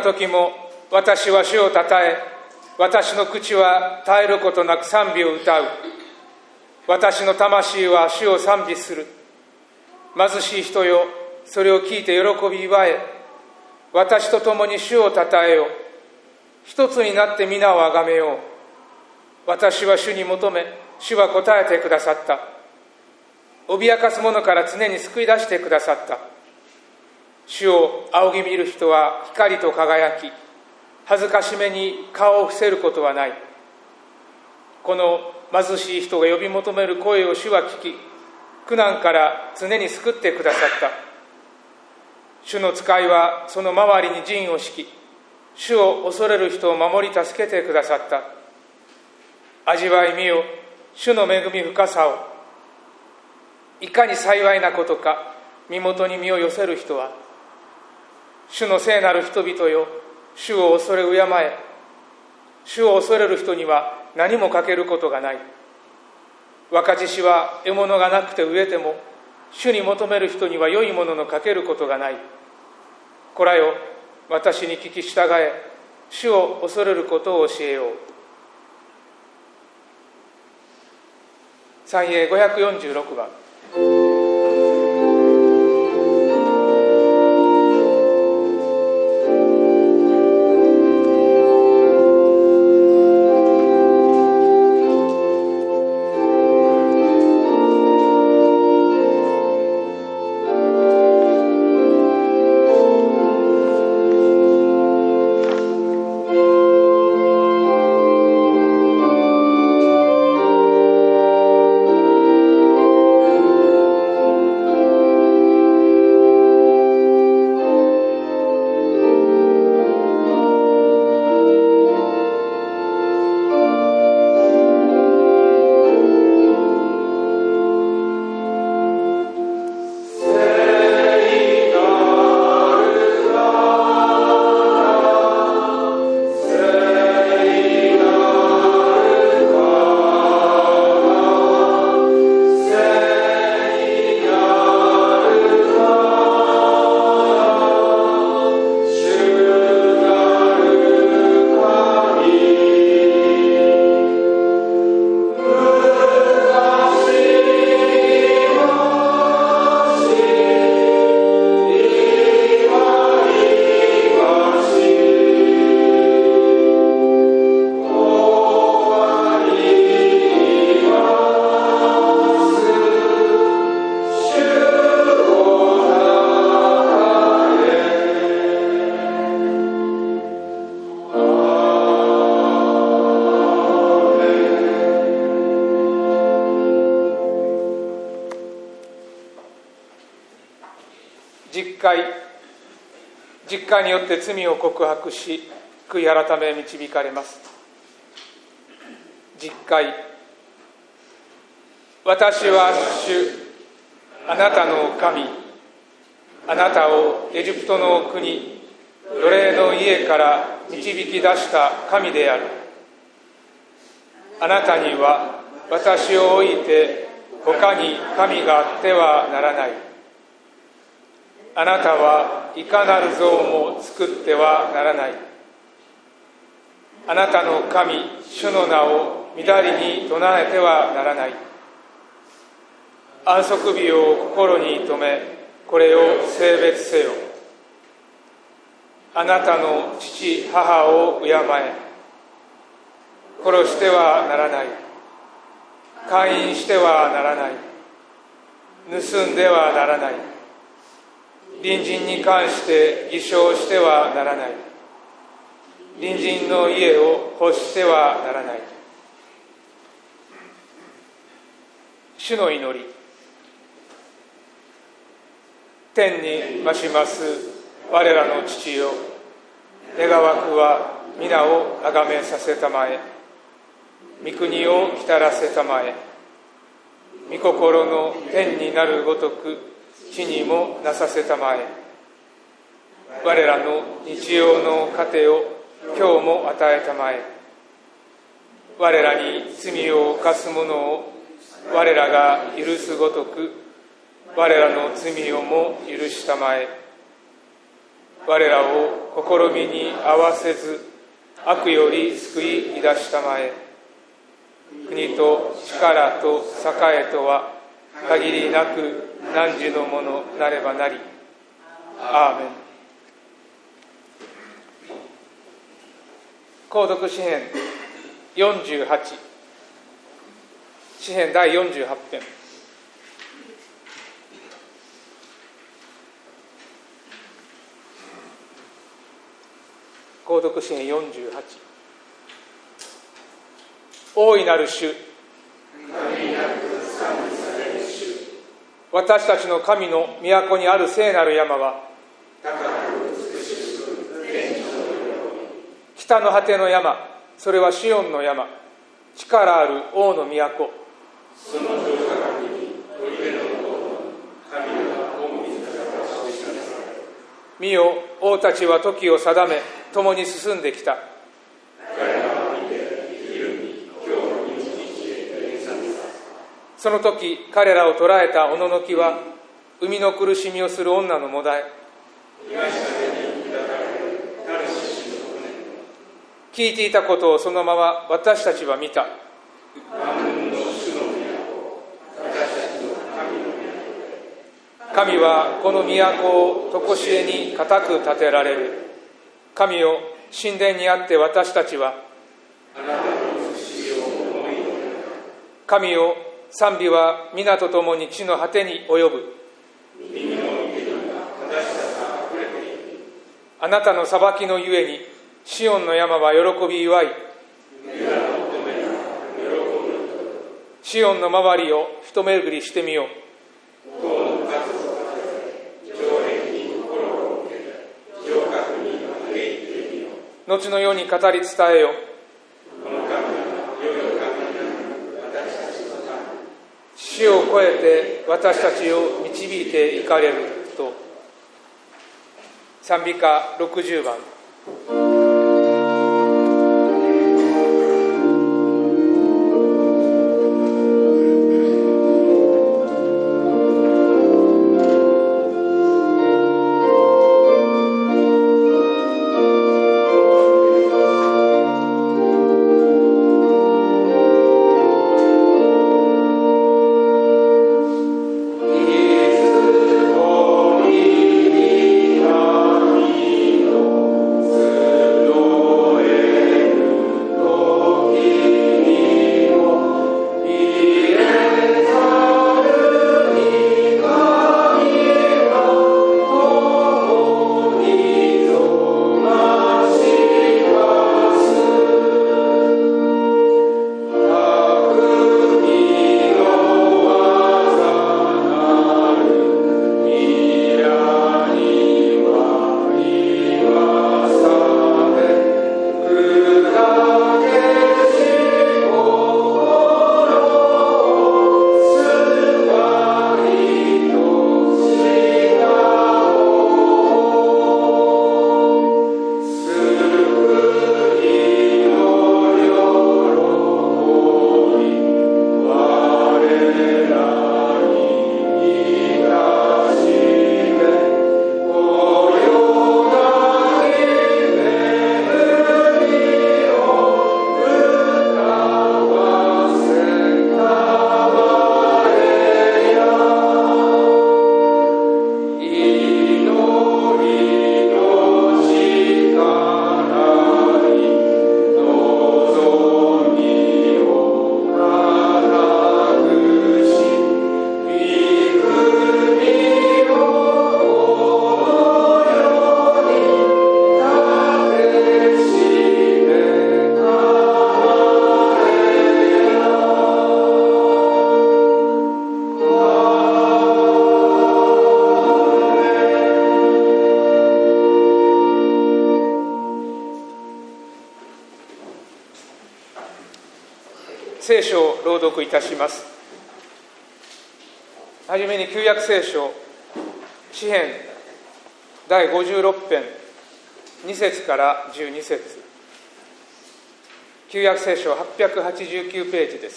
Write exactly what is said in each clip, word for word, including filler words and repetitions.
時も私は主をたたえ、私の口は絶えることなく賛美を歌う。私の魂は主を賛美する。貧しい人よ、それを聞いて喜び祝え。私と共に主をたたえよ。一つになって皆をあがめよう。私は主に求め、主は答えてくださった。脅かす者から常に救い出してくださった。主を仰ぎ見る人は光と輝き、恥ずかしめに顔を伏せることはない。この貧しい人が呼び求める声を主は聞き、苦難から常に救ってくださった。主の使いはその周りに陣を敷き、主を恐れる人を守り助けてくださった。味わい見よ、主の恵み深さを。いかに幸いなことか、身元に身を寄せる人は。主の聖なる人々よ、主を恐れ敬え。主を恐れる人には何も欠けることがない。若獅子は獲物がなくて飢えても、主に求める人には良いものの欠けることがない。こらよ、私に聞き従え、主を恐れることを教えよう。賛詠ごひゃくよんじゅうろくばん。実会、実会によって罪を告白し、悔い改め導かれます。実会。私は主、あなたの神、あなたをエジプトの国、奴隷の家から導き出した神である。あなたには私を置いて他に神があってはならない。あなたはいかなる像も作ってはならない。あなたの神、主の名を乱りに唱えてはならない。安息日を心に留め、これを聖別せよ。あなたの父、母を敬え。殺してはならない。姦淫してはならない。盗んではならない。隣人に関して偽証してはならない。隣人の家を欲してはならない。主の祈り。天に増します我らの父よ、願わくは皆をあがめさせたまえ。御国を来たらせたまえ。御心の天になるごとく地にもなさせたまえ。我らの日曜の糧を今日も与えたまえ。我らに罪を犯す者を我らが許すごとく我らの罪をも許したまえ。 我らを試みに合わせず、悪より救い出したまえ。国と力と栄とは限りなく汝のものなればなり。アーメン。購読詩編よんじゅうはち、詩編だいよんじゅうはち編。購読詩編よんじゅうはち。大いなる主、私たちの神の都にある聖なる山は、北の果ての山、それはシオンの山、力ある王の都。その城郭に砦の神が王自らを示しなさい。見よ、王たちは時を定め、共に進んできた。その時、彼らを捕らえたおののきは、生みの苦しみをする女のもだえ。聞いていたことをそのまま私たちは見た。神はこの都を常しえに固く建てられる。神よ、神殿にあって私たちは、神よ、賛美は皆と共に地の果てに及ぶ。あなたの裁きのゆえに、シオンの山は喜び祝い、シオンの周りを一巡りしてみよう。後の世に語り伝えよ。死を超えて私たちを導いていかれると。賛美歌ろくじゅうばん。聖書を朗読いたします。はじめに旧約聖書詩編だいごじゅうろく編に節からじゅうに節、旧約聖書はっぴゃくはちじゅうきゅうページです。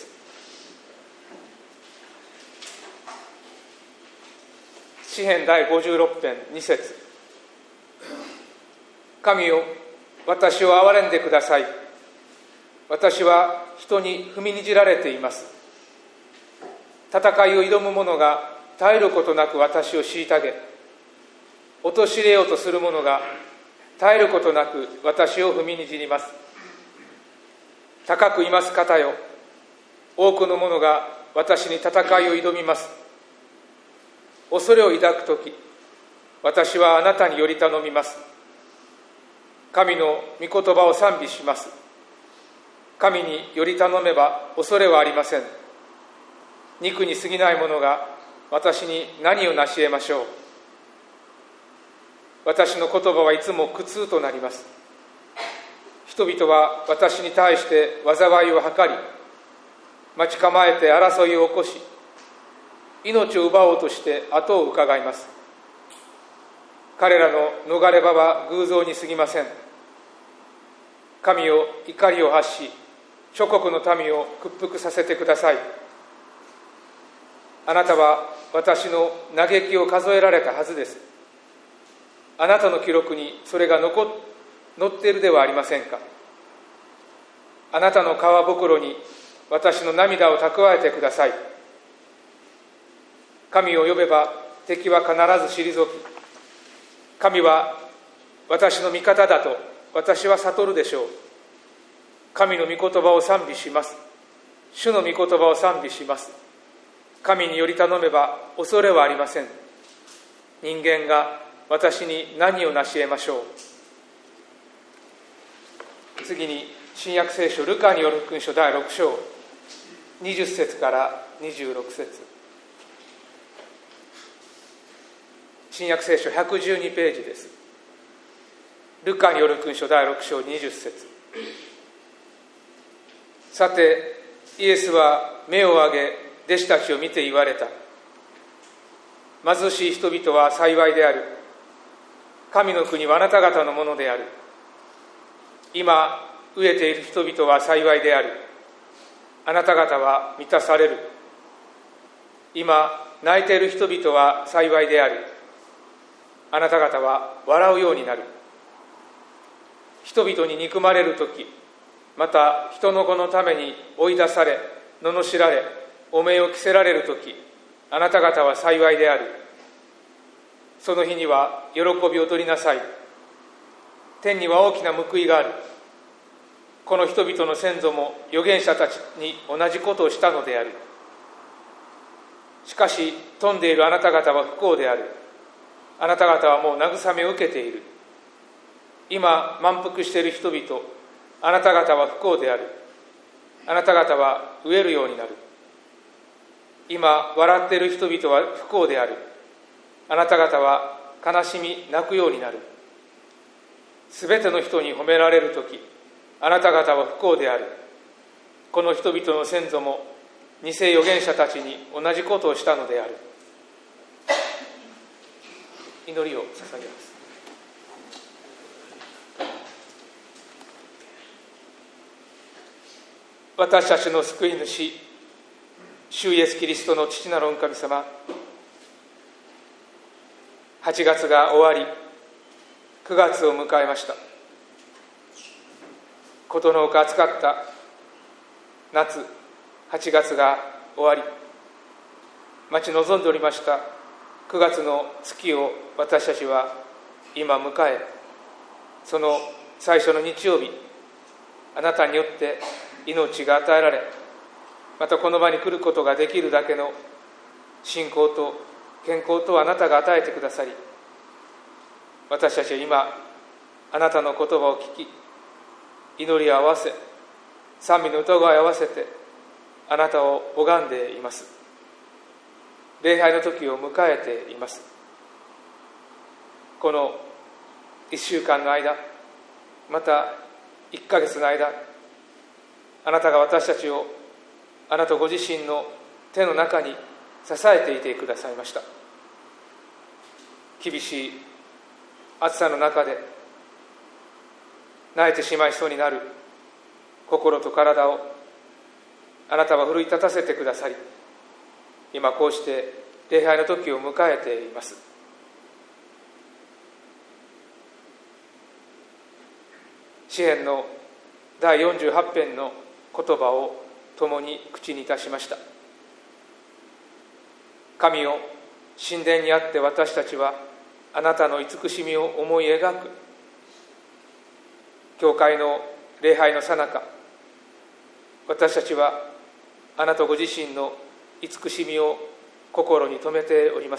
詩編だいごじゅうろく編に節。 神よ、私を憐れんでください。私は人に踏みにじられています。戦いを挑む者が絶えることなく私を虐げ、陥れようとする者が絶えることなく私を踏みにじります。高くいます方よ、多くの者が私に戦いを挑みます。恐れを抱くとき、私はあなたにより頼みます。神の御言葉を賛美します。神により頼めば恐れはありません。肉に過ぎない者が私に何を成し得ましょう。私の言葉はいつも苦痛となります。人々は私に対して災いを図り、待ち構えて争いを起こし、命を奪おうとして後を伺います。彼らの逃れ場は偶像に過ぎません。神よ、怒りを発し、諸国の民を屈服させてください。あなたは私の嘆きを数えられたはずです。あなたの記録にそれが残っ載っているではありませんか。あなたの皮袋に私の涙を蓄えてください。神を呼べば敵は必ず退き、神は私の味方だと私は悟るでしょう。神の御言葉を賛美します。主の御言葉を賛美します。神により頼めば恐れはありません。人間が私に何を成し得ましょう。次に新約聖書ルカによる福音書だいろく章にじゅっ節からにじゅうろく節。新約聖書ひゃくじゅうにページです。ルカによる福音書だいろく章にじゅっ節。さてイエスは目を上げ弟子たちを見て言われた。貧しい人々は幸いである。神の国はあなた方のものである。今飢えている人々は幸いである。あなた方は満たされる。今泣いている人々は幸いである。あなた方は笑うようになる。人々に憎まれるとき、また人の子のために追い出され、罵られ、汚名を着せられるとき、あなた方は幸いである。その日には喜びを取りなさい。天には大きな報いがある。この人々の先祖も預言者たちに同じことをしたのである。しかし富んでいるあなた方は不幸である。あなた方はもう慰めを受けている。今満腹している人々、あなた方は不幸である。あなた方は飢えるようになる。今笑っている人々は不幸である。あなた方は悲しみ泣くようになる。すべての人に褒められるとき、あなた方は不幸である。この人々の先祖も偽預言者たちに同じことをしたのである。祈りを捧げます。私たちの救い主、主イエスキリストの父なる御神様、はちがつが終わり、くがつを迎えました。ことのほか暑かった夏、はちがつが終わり、待ち望んでおりましたくがつの月を私たちは今迎え、その最初の日曜日、あなたによって命が与えられ、またこの場に来ることができるだけの信仰と健康とあなたが与えてくださり、私たちは今あなたの言葉を聞き、祈りを合わせ、賛美の歌声を合わせてあなたを拝んでいます。礼拝の時を迎えています。このいっしゅうかんの間、またいっかげつの間、あなたが私たちをあなたご自身の手の中に支えていてくださいました。厳しい暑さの中で泣いてしまいそうになる心と体をあなたは奮い立たせてくださり、今こうして礼拝の時を迎えています。 詩編のだいよんじゅうはち編の言葉を共に口にいたしました。神よ、神殿にあって私たちはあなたの慈しみを思い描く。教会の礼拝の最中、私たちはあなたご自身の慈しみを心に留めております。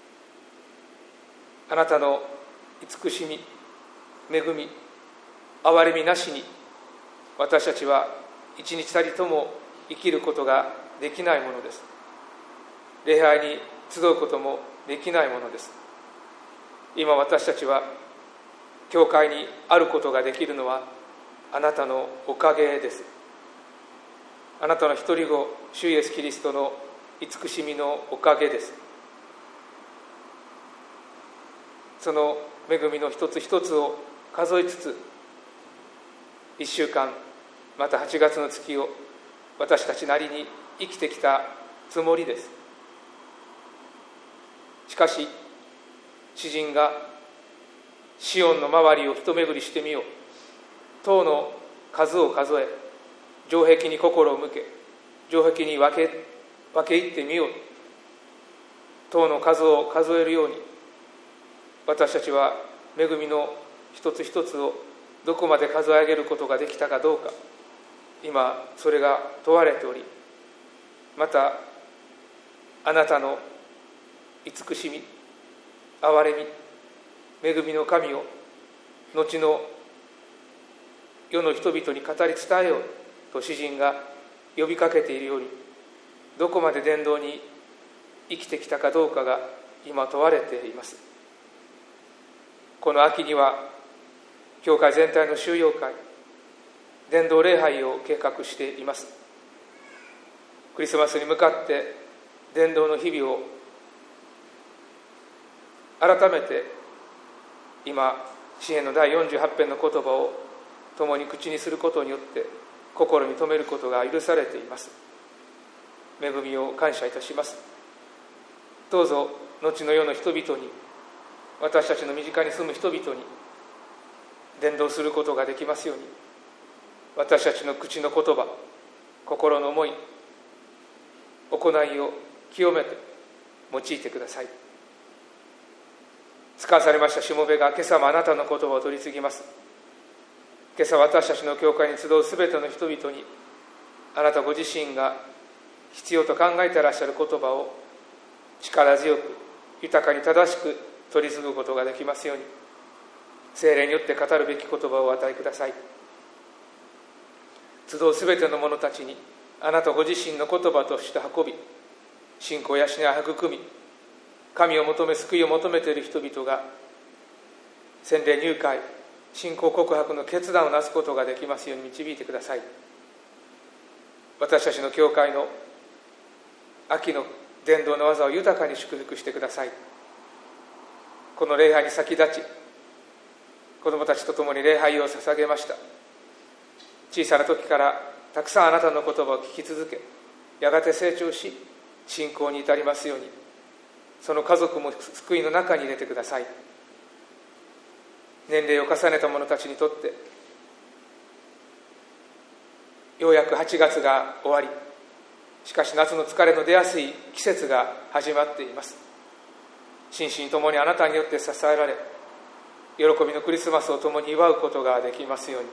あなたの慈しみ、恵み、憐れみなしに私たちは一日たりとも生きることができないものです。礼拝に集うこともできないものです。今私たちは教会にあることができるのはあなたのおかげです。あなたの一人子主イエスキリストの慈しみのおかげです。その恵みの一つ一つを数えつつ、一週間またはちがつの月を私たちなりに生きてきたつもりです。しかし詩人がシオンの周りを一巡りしてみよう、塔の数を数え、城壁に心を向け、城壁に分け分け入ってみよう、塔の数を数えるように、私たちは恵みの一つ一つをどこまで数え上げることができたかどうか、今それが問われており、またあなたの慈しみ、憐れみ、恵みの神を後の世の人々に語り伝えようと詩人が呼びかけているように、どこまで伝道に生きてきたかどうかが今問われています。この秋には教会全体の修養会、伝道礼拝を計画しています。クリスマスに向かって伝道の日々を改めて今詩編のだいよんじゅうはち編の言葉を共に口にすることによって心に留めることが許されています。恵みを感謝いたします。どうぞ後の世の人々に、私たちの身近に住む人々に伝道することができますように、私たちの口の言葉、心の思い、行いを清めて用いてください。使わされましたしもべが今朝もあなたの言葉を取り次ぎます。今朝私たちの教会に集うすべての人々に、あなたご自身が必要と考えていらっしゃる言葉を力強く豊かに正しく取り継ぐことができますように、聖霊によって語るべき言葉をお与えください。集うすべての者たちにあなたご自身の言葉として運び、信仰を養い育み、神を求め救いを求めている人々が洗礼入会、信仰告白の決断をなすことができますように導いてください。私たちの教会の秋の伝道の技を豊かに祝福してください。この礼拝に先立ち、子どもたちと共に礼拝を捧げました。小さな時からたくさんあなたの言葉を聞き続け、やがて成長し信仰に至りますように、その家族も救いの中に入れてください。年齢を重ねた者たちにとってようやくはちがつが終わり、しかし夏の疲れの出やすい季節が始まっています。心身ともにあなたによって支えられ、喜びのクリスマスを共に祝うことができますように。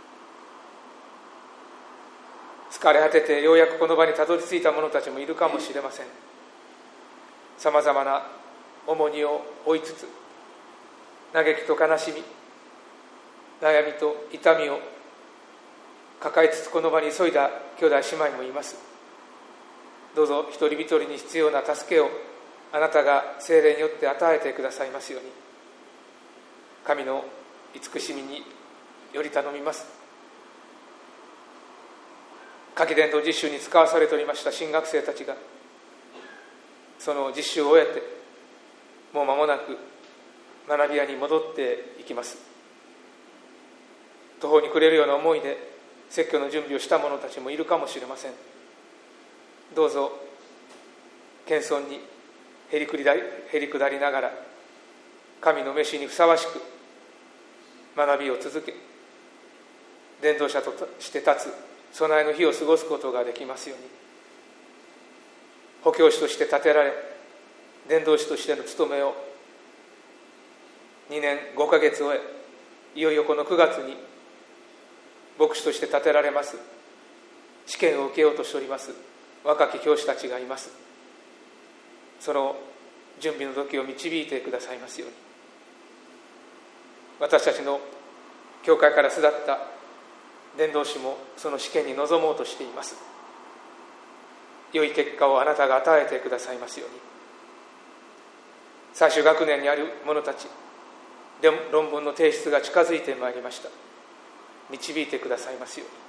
疲れ果ててようやくこの場にたどり着いた者たちもいるかもしれません。さまざまな重荷を負いつつ、嘆きと悲しみ、悩みと痛みを抱えつつこの場に急いだ兄弟姉妹もいます。どうぞ一人一人に必要な助けをあなたが聖霊によって与えてくださいますように、神の慈しみにより頼みます。夏季伝道実習に使わされておりました新学生たちがその実習を終えて、もう間もなく学び屋に戻っていきます。途方に暮れるような思いで説教の準備をした者たちもいるかもしれません。どうぞ謙遜にへりくりだり、へりくだりながら神の召しにふさわしく学びを続け、 伝道者として立つ備えの日を過ごすことができますように。布教師として立てられ、伝道師としての務めをにねんごかげつ終え、いよいよこのくがつに牧師として立てられます。試験を受けようとしております若き教師たちがいます。その準備の時を導いてくださいますように。私たちの教会から巣立った伝道師もその試験に臨もうとしています。良い結果をあなたが与えてくださいますように。最終学年にある者たち、論文の提出が近づいてまいりました。導いてくださいますように。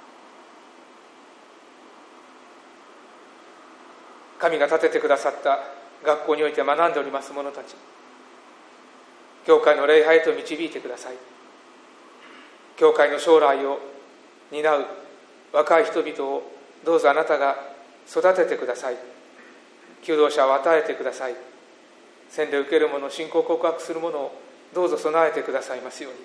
神が立ててくださった学校において学んでおります者たち、教会の礼拝へと導いてください。教会の将来を担う若い人々をどうぞあなたが育ててください。求道者を与えてください。洗礼を受ける者、信仰告白する者をどうぞ備えてくださいますように。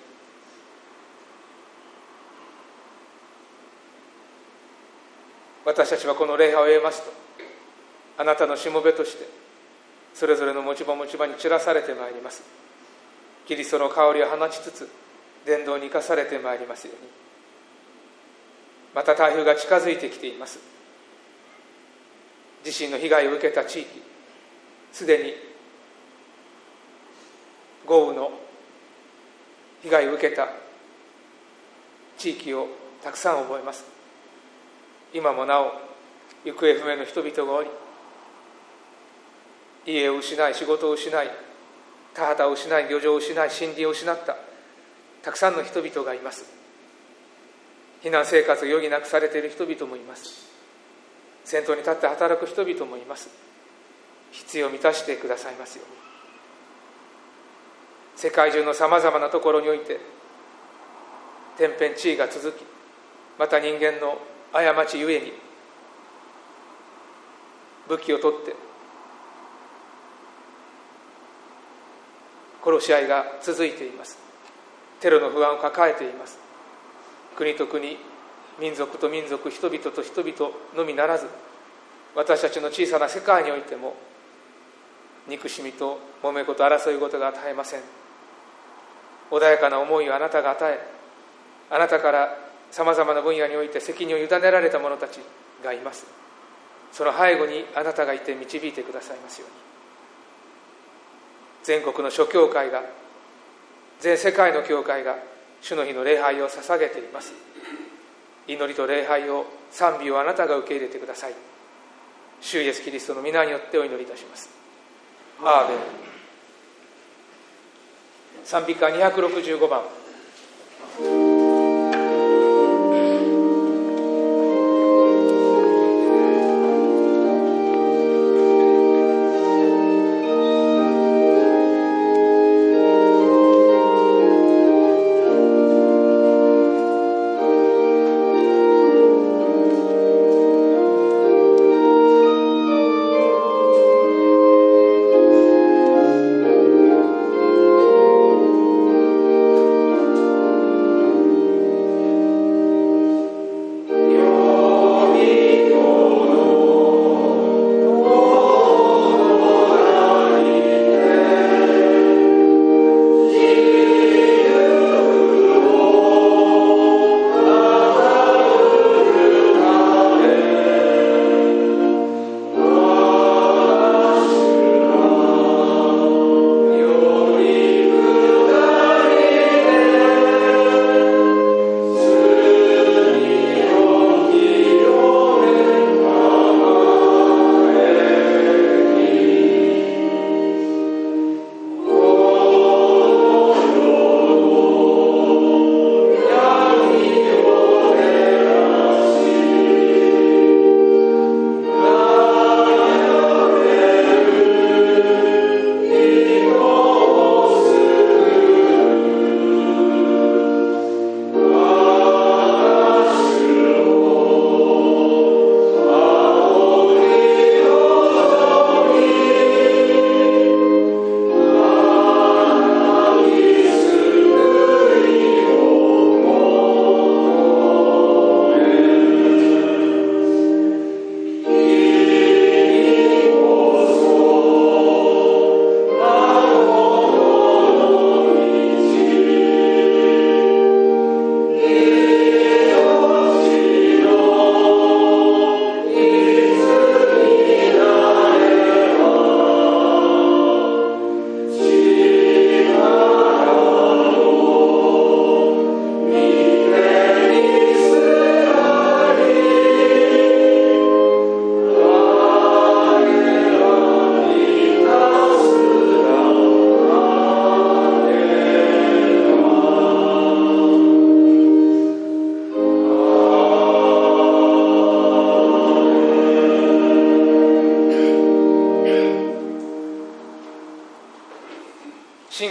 私たちはこの礼拝を終えますと、あなたのしもべとしてそれぞれの持ち場持ち場に散らされてまいります。キリストの香りを放ちつつ伝道に生かされてまいりますように。また台風が近づいてきています。地震の被害を受けた地域、すでに豪雨の被害を受けた地域をたくさん覚えます。今もなお行方不明の人々がおり、家を失い、仕事を失い、田畑を失い、漁場を失い、森林を失ったたくさんの人々がいます。避難生活を余儀なくされている人々もいます。先頭に立って働く人々もいます。必要を満たしてくださいますように。世界中のさまざまなところにおいて天変地異が続き、また人間の過ちゆえに武器を取って殺し合いが続いています。テロの不安を抱えています。国と国、民族と民族、人々と人々のみならず、私たちの小さな世界においても憎しみと揉め事、争い事が絶えません。穏やかな思いをあなたが与え、あなたからさまざまな分野において責任を委ねられた者たちがいます。その背後にあなたがいて導いてくださいますように。全国の諸教会が、全世界の教会が主の日の礼拝を捧げています。祈りと礼拝を、賛美をあなたが受け入れてください。主イエスキリストの皆によってお祈りいたします。アーメン。賛美歌にひゃくろくじゅうごばん。 「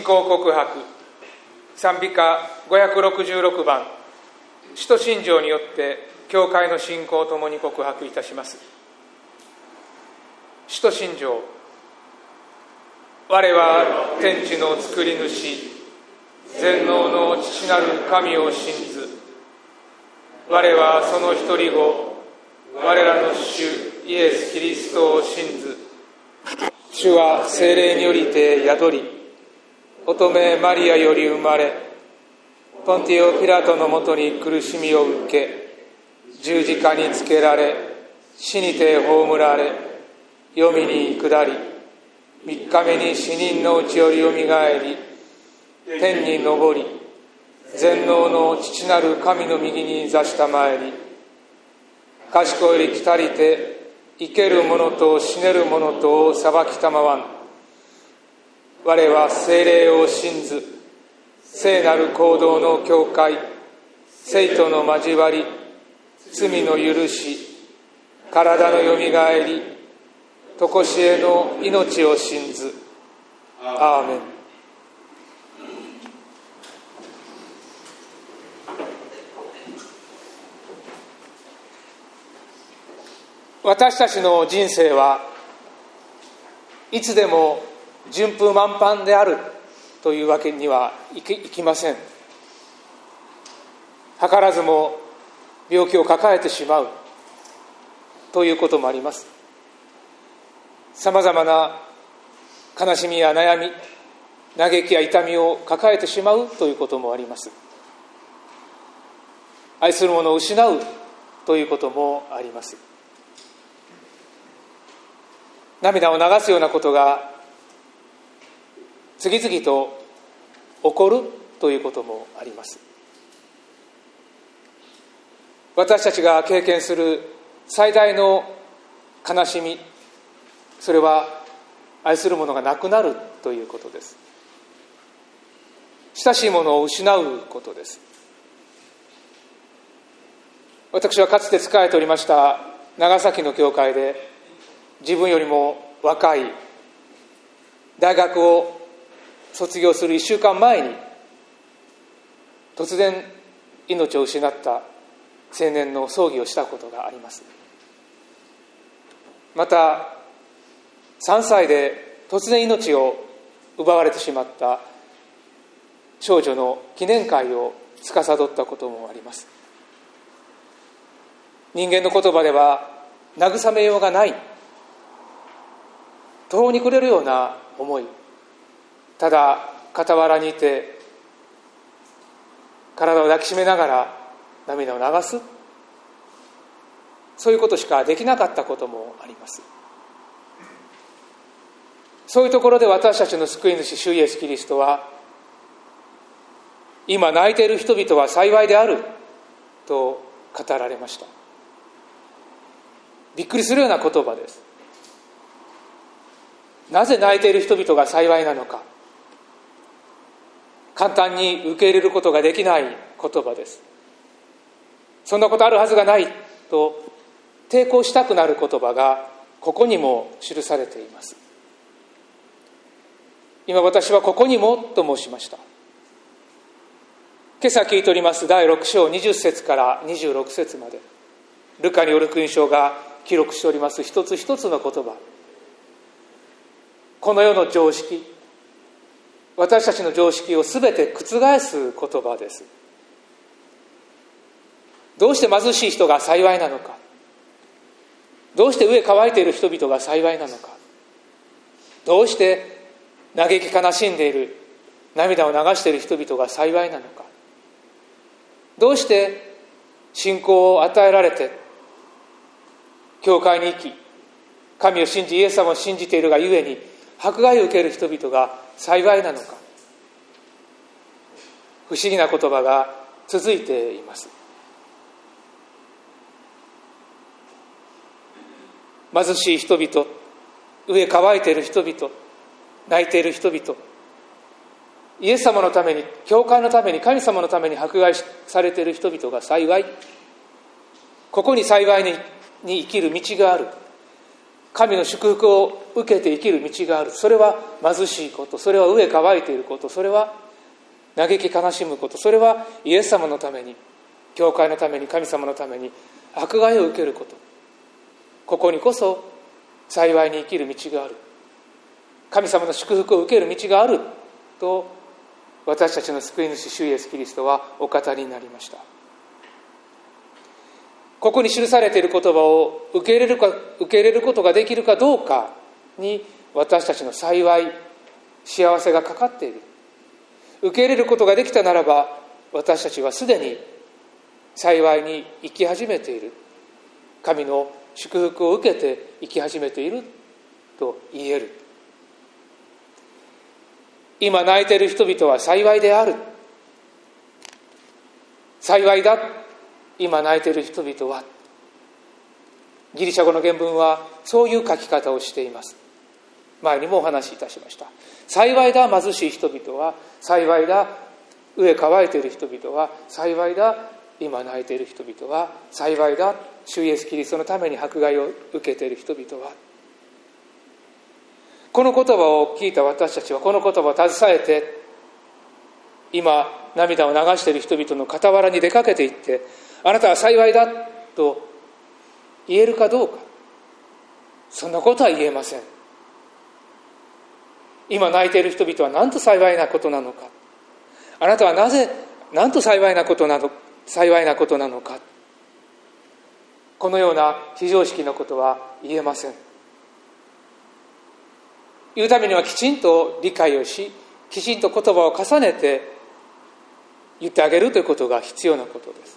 仰告白、賛美歌ごひゃくろくじゅうろくばん、使徒信条によって教会の信仰をともに告白いたします。使徒信条。我は天地の作り主、全能の父なる神を信ず。我はその一人子、我らの主イエス・キリストを信ず。主は聖霊によりて宿り、乙女マリアより生まれ、ポンティオ・ピラトのもとに苦しみを受け、十字架につけられ、死にて葬られ、黄泉に下り、三日目に死人のうちよりよみがえり、天に昇り、全能の父なる神の右に座したまえり、賢より来たりて、生ける者と死ねる者とを裁きたまわん。我は聖霊を信ず、聖なる行動の教会、聖徒の交わり、罪の許し、体のよみがえり、とこしえの命を信ず。アーメン。私たちの人生はいつでも順風満帆であるというわけにはいき、いきません。図らずも病気を抱えてしまうということもあります。さまざまな悲しみや悩み、嘆きや痛みを抱えてしまうということもあります。愛する者を失うということもあります。涙を流すようなことが次々と起こるということもあります。私たちが経験する最大の悲しみ、それは愛する者が亡くなるということです。親しい者を失うことです。私はかつて仕えておりました長崎の教会で、自分よりも若い大学を卒業するいっしゅうかんまえに突然命を失った青年の葬儀をしたことがあります。またさんさいで突然命を奪われてしまった少女の記念会を司ったこともあります。人間の言葉では慰めようがない、途方に暮れるような思い、ただ傍らにいて体を抱きしめながら涙を流す、そういうことしかできなかったこともあります。そういうところで私たちの救い主主イエスキリストは、今泣いている人々は幸いであると語られました。びっくりするような言葉です。なぜ泣いている人々が幸いなのか、簡単に受け入れることができない言葉です。そんなことあるはずがないと抵抗したくなる言葉がここにも記されています。今私はここにもと申しました。今朝聞いておりますだいろく章にじゅっ節からにじゅうろく節まで、ルカによる福音書が記録しております一つ一つの言葉、この世の常識、私たちの常識をすべて覆す言葉です。どうして貧しい人が幸いなのか、どうして飢え渇いている人々が幸いなのか、どうして嘆き悲しんでいる、涙を流している人々が幸いなのか、どうして信仰を与えられて教会に行き、神を信じイエス様を信じているがゆえに迫害を受ける人々が幸いなのか、不思議な言葉が続いています。貧しい人々、飢え渇いている人々、泣いている人々、イエス様のために、教会のために、神様のために迫害されている人々が幸い、ここに幸いに生きる道がある、 神の祝福を受けて生きる道がある。それは貧しいこと、それは飢え渇いていること、それは嘆き悲しむこと、それはイエス様のために、教会のために、神様のために迫害を受けること、ここにこそ幸いに生きる道がある、神様の祝福を受ける道があると、私たちの救い主主イエスキリストはお語りになりました。ここに記されている言葉を受け入れるか、受け入れることができるかどうかに、私たちの幸い、幸せがかかっている。受け入れることができたならば、私たちはすでに幸いに生き始めている。神の祝福を受けて生き始めていると言える。今泣いている人々は幸いである。幸いだ。今泣いている人々は。ギリシャ語の原文はそういう書き方をしています。前にもお話しいたしました。幸いだ貧しい人々は、幸いだ飢え渇いている人々は、幸いだ今泣いている人々は、幸いだ主イエスキリストのために迫害を受けている人々は。この言葉を聞いた私たちは、この言葉を携えて、今涙を流している人々の傍らに出かけていって、あなたは幸いだと言えるかどうか、そんなことは言えません。今泣いている人々はなんと幸いなことなのか、あなたはなぜなんと幸いなことなの幸いなことなのか、このような非常識なことは言えません。言うためにはきちんと理解をし、きちんと言葉を重ねて言ってあげるということが必要なことです。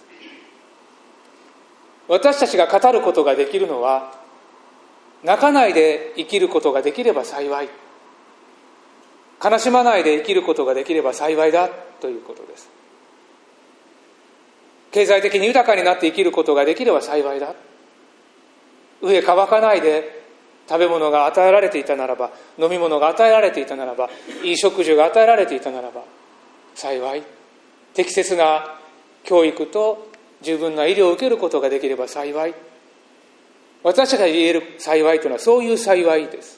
私たちが語ることができるのは、泣かないで生きることができれば幸い、悲しまないで生きることができれば幸いだということです。経済的に豊かになって生きることができれば幸いだ。飢え渇かないで食べ物が与えられていたならば、飲み物が与えられていたならば、いい食事が与えられていたならば幸い。適切な教育と十分な医療を受けることができれば幸い。私たちが言える幸いというのはそういう幸いです。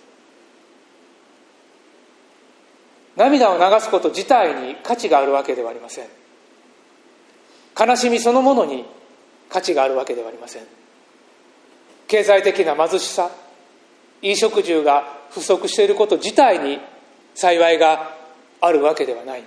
涙を流すこと自体に価値があるわけではありません。悲しみそのものに価値があるわけではありません。経済的な貧しさ、衣食住が不足していること自体に幸いがあるわけではない。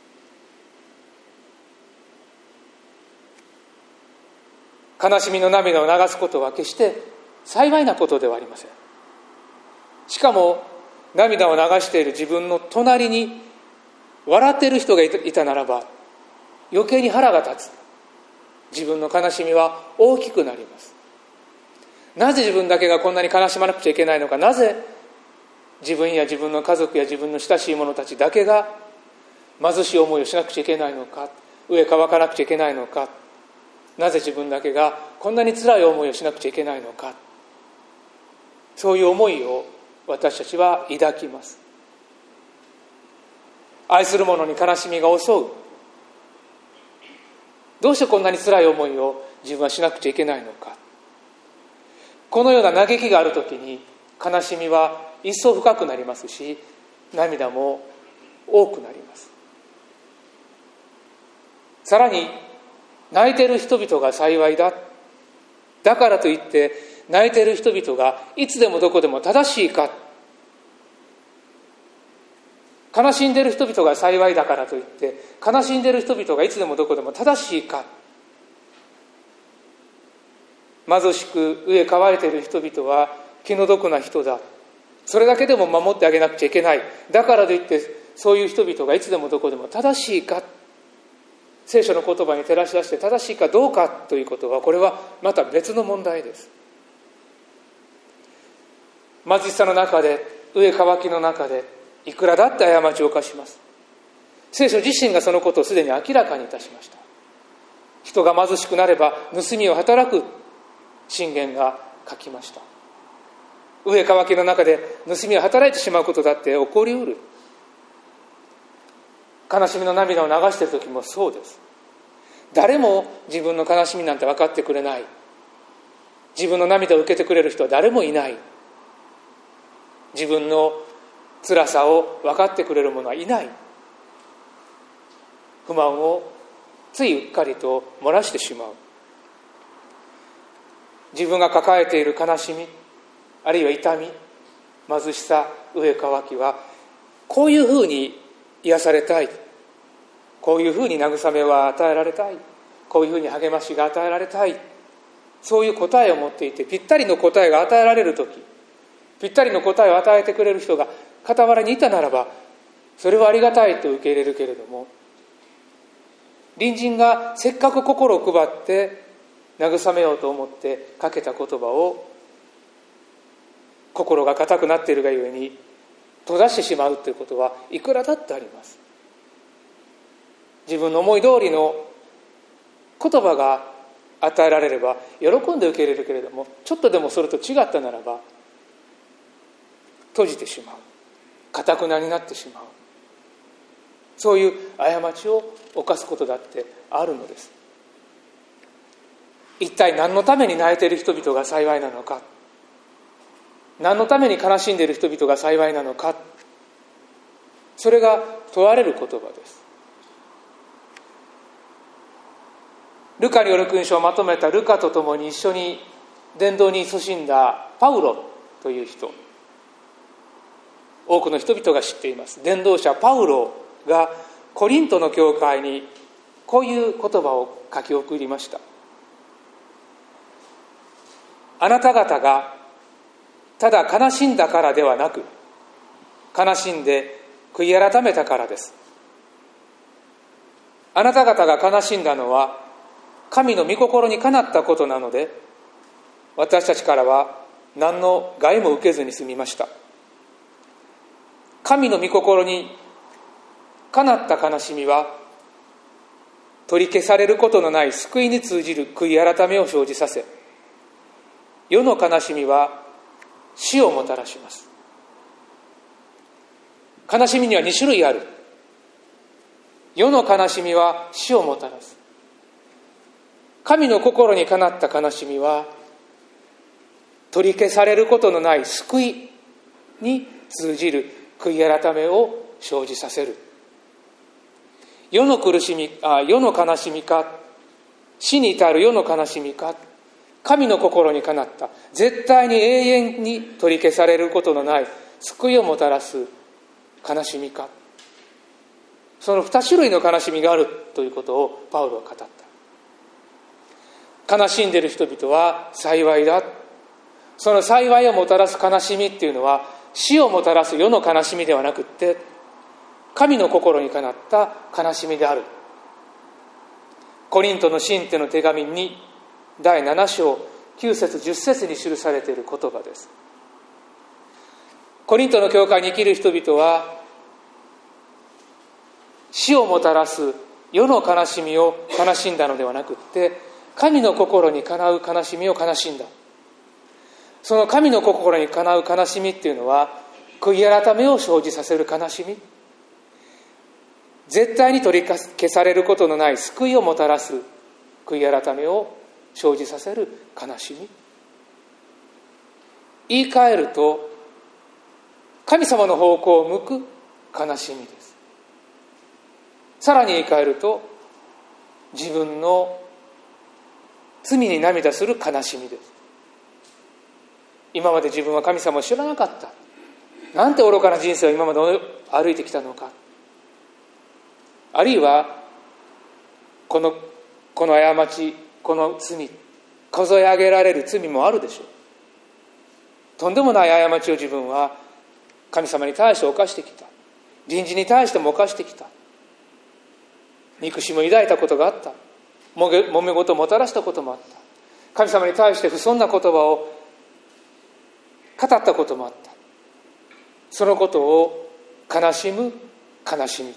悲しみの涙を流すことは決して幸いなことではありません。しかも涙を流している自分の隣に笑っている人がいたならば、余計に腹が立つ。自分の悲しみは大きくなります。なぜ自分だけがこんなに悲しまなくちゃいけないのか、なぜ自分や自分の家族や自分の親しい者たちだけが貧しい思いをしなくちゃいけないのか、飢え渇かなくちゃいけないのか、なぜ自分だけがこんなに辛い思いをしなくちゃいけないのか、そういう思いを私たちは抱きます。愛する者に悲しみが襲う。どうしてこんなに辛い思いを自分はしなくちゃいけないのか。このような嘆きがあるときに、悲しみは一層深くなりますし、涙も多くなります。さらに、泣いている人々が幸いだ。だからといって泣いている人々がいつでもどこでも正しいか。悲しんでいる人々が幸いだからといって悲しんでいる人々がいつでもどこでも正しいか。貧しく飢え渇いている人々は気の毒な人だ。それだけでも守ってあげなくちゃいけない。だからといってそういう人々がいつでもどこでも正しいか。聖書の言葉に照らし出して正しいかどうかということは、これはまた別の問題です。貧しさの中で、飢え渇きの中で、いくらだって過ちを犯します。聖書自身がそのことをすでに明らかにいたしました。人が貧しくなれば盗みを働く箴言が書きました。飢え渇きの中で盗みを働いてしまうことだって起こりうる。悲しみの涙を流している時もそうです。誰も自分の悲しみなんて分かってくれない。自分の涙を受けてくれる人は誰もいない。 自分の辛さを分かってくれる者はいない。不満をついうっかりと漏らしてしまう。自分が抱えている悲しみ、あるいは痛み、貧しさ、飢え渇きはこういうふうに癒されたい、こういうふうに慰めは与えられたい、こういうふうに励ましが与えられたい、そういう答えを持っていて、ぴったりの答えが与えられるとき、ぴったりの答えを与えてくれる人が傍らにいたならば、それはありがたいと受け入れるけれども、隣人がせっかく心を配って慰めようと思ってかけた言葉を、心が固くなっているがゆえに閉ざしてしまうということはいくらだってあります。自分の思い通りの言葉が与えられれば喜んで受け入れるけれども、ちょっとでもそれと違ったならば閉じてしまう、堅くなになってしまう、そういう過ちを犯すことだってあるのです。一体何のために泣いている人々が幸いなのか、何のために悲しんでいる人々が幸いなのか、それが問われる言葉です。ルカによる勲章をまとめたルカと共に一緒に伝道に勤しんだパウロという人、多くの人々が知っています。伝道者パウロがコリントの教会にこういう言葉を書き送りました。あなた方がただ悲しんだからではなく、悲しんで悔い改めたからです。あなた方が悲しんだのは神の御心にかなったことなので、私たちからは何の害も受けずに済みました。神の御心にかなった悲しみは、取り消されることのない救いに通じる悔い改めを生じさせ、世の悲しみは死をもたらします。悲しみにはに種類ある。世の悲しみは死をもたらす。神の心にかなった悲しみは、取り消されることのない救いに通じる悔い改めを生じさせる。世の苦しみ、あ、世の悲しみか、死に至る世の悲しみか、神の心にかなった絶対に永遠に取り消されることのない救いをもたらす悲しみか、その二種類の悲しみがあるということをパウロは語った。悲しんでいる人々は幸いだ。その幸いをもたらす悲しみっていうのは、死をもたらす世の悲しみではなくって、神の心にかなった悲しみである。コリントの信徒の手紙にだいなな章きゅう節じゅっ節に記されている言葉です。コリントの教会に生きる人々は、死をもたらす世の悲しみを悲しんだのではなくって、神の心にかなう悲しみを悲しんだ。その神の心にかなう悲しみっていうのは、悔い改めを生じさせる悲しみ、絶対に取り消されることのない救いをもたらす悔い改めを生じさせる悲しみ。言い換えると、神様の方向を向く悲しみです。さらに言い換えると、自分の罪に涙する悲しみです。今まで自分は神様を知らなかった。なんて愚かな人生を今まで歩いてきたのか。あるいは、この、この過ち、この罪、数え上げられる罪もあるでしょう。とんでもない過ちを自分は神様に対して犯してきた。隣人に対しても犯してきた。憎しみを抱いたことがあった。もめ事をもたらしたこともあった。神様に対して不遜な言葉を語ったこともあった。そのことを悲しむ悲しみ。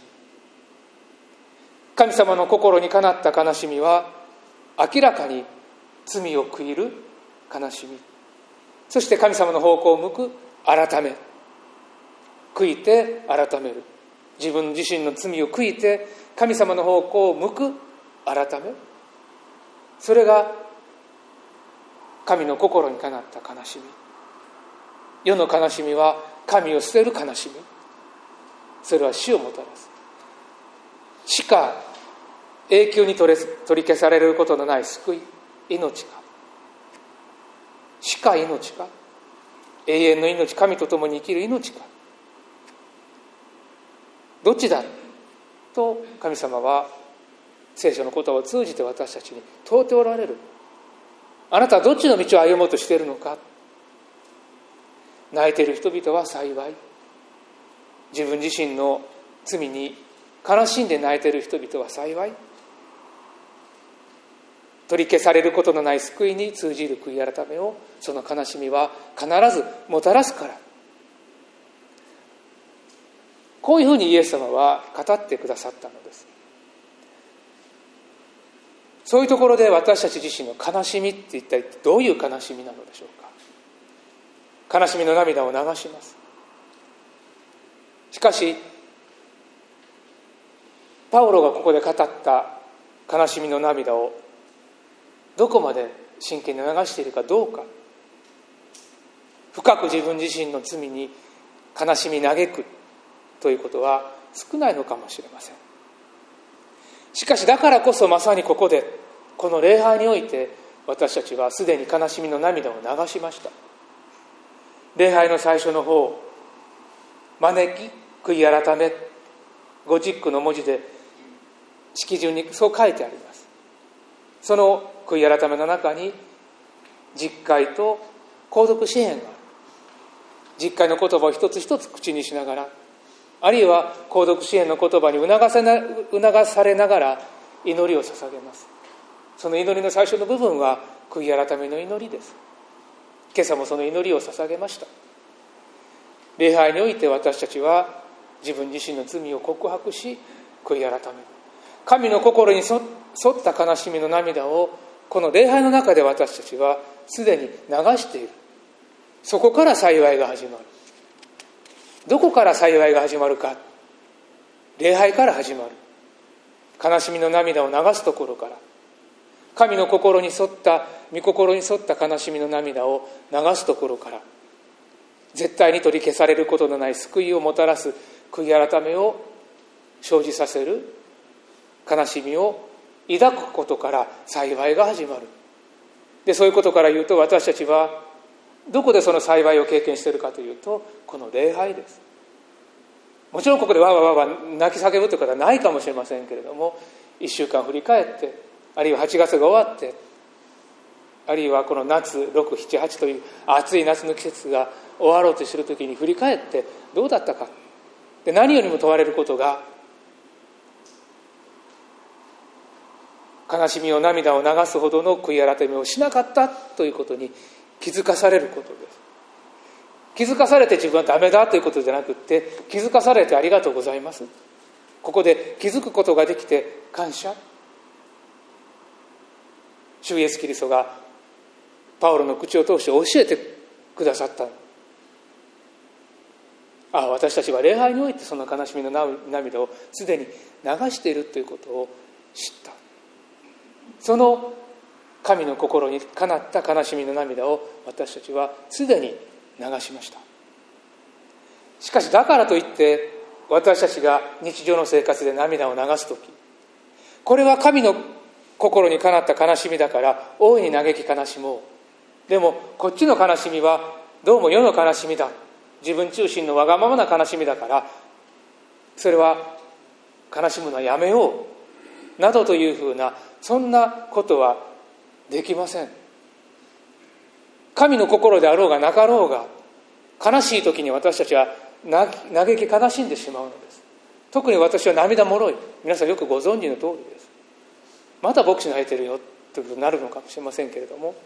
神様の心にかなった悲しみは、明らかに罪を悔いる悲しみ。そして神様の方向を向く改め。悔いて改める。自分自身の罪を悔いて神様の方向を向く改め。それが神の心にかなった悲しみ。世の悲しみは神を捨てる悲しみ、それは死をもたらす。死か永久に取り消されることのない救い、命か。死か命か、永遠の命、神と共に生きる命か、どっちだと神様は聖書の言葉を通じて私たちに問うておられる。あなたはどっちの道を歩もうとしているのか。泣いている人々は幸い、自分自身の罪に悲しんで泣いている人々は幸い、取り消されることのない救いに通じる悔い改めをその悲しみは必ずもたらすから。こういうふうにイエス様は語ってくださったのです。そういうところで私たち自身の悲しみって一体どういう悲しみなのでしょうか。悲しみの涙を流します。しかしパウロがここで語った悲しみの涙をどこまで真剣に流しているかどうか、深く自分自身の罪に悲しみ嘆くということは少ないのかもしれません。しかしだからこそまさにここでこの礼拝において私たちはすでに悲しみの涙を流しました。礼拝の最初の方、招き、悔い改め、ごチックの文字で式順にそう書いてあります。その悔い改めの中に実会と購読詩篇がある。実会の言葉を一つ一つ口にしながら、あるいは購読詩篇の言葉に促さな、促されながら祈りを捧げます。その祈りの最初の部分は悔い改めの祈りです。今朝もその祈りを捧げました。礼拝において私たちは自分自身の罪を告白し悔い改める。神の心に沿った悲しみの涙をこの礼拝の中で私たちはすでに流している。そこから幸いが始まる。どこから幸いが始まるか。礼拝から始まる。悲しみの涙を流すところから、神の心に沿った御心に沿った悲しみの涙を流すところから、絶対に取り消されることのない救いをもたらす悔い改めを生じさせる悲しみを抱くことから幸いが始まる。で、そういうことから言うと、私たちはどこでその幸いを経験しているかというと、この礼拝です。もちろんここでわわわわ泣き叫ぶという方はないかもしれませんけれども、いっしゅうかん振り返って、あるいははちがつが終わって、あるいはこの夏ろく、しち、はちという暑い夏の季節が終わろうとするときに振り返ってどうだったか。で、何よりも問われることが、悲しみを涙を流すほどの悔い改めをしなかったということに気づかされることです。気づかされて自分はダメだということじゃなくって、気づかされてありがとうございます。ここで気づくことができて感謝。主イエスキリストがパウロの口を通して教えてくださった。ああ、私たちは礼拝においてその悲しみの涙をすでに流しているということを知った。その神の心にかなった悲しみの涙を私たちはすでに流しました。しかしだからといって私たちが日常の生活で涙を流すとき、これは神の心にかなった悲しみだから大いに嘆き悲しもう。でもこっちの悲しみはどうも世の悲しみだ、自分中心のわがままな悲しみだから、それは悲しむのはやめようなどというふうな、そんなことはできません。神の心であろうがなかろうが、悲しい時に私たちは嘆き悲しんでしまうのです。特に私は涙もろい。皆さんよくご存知の通りです。また牧師泣いてるよということになるのかもしれませんけれども、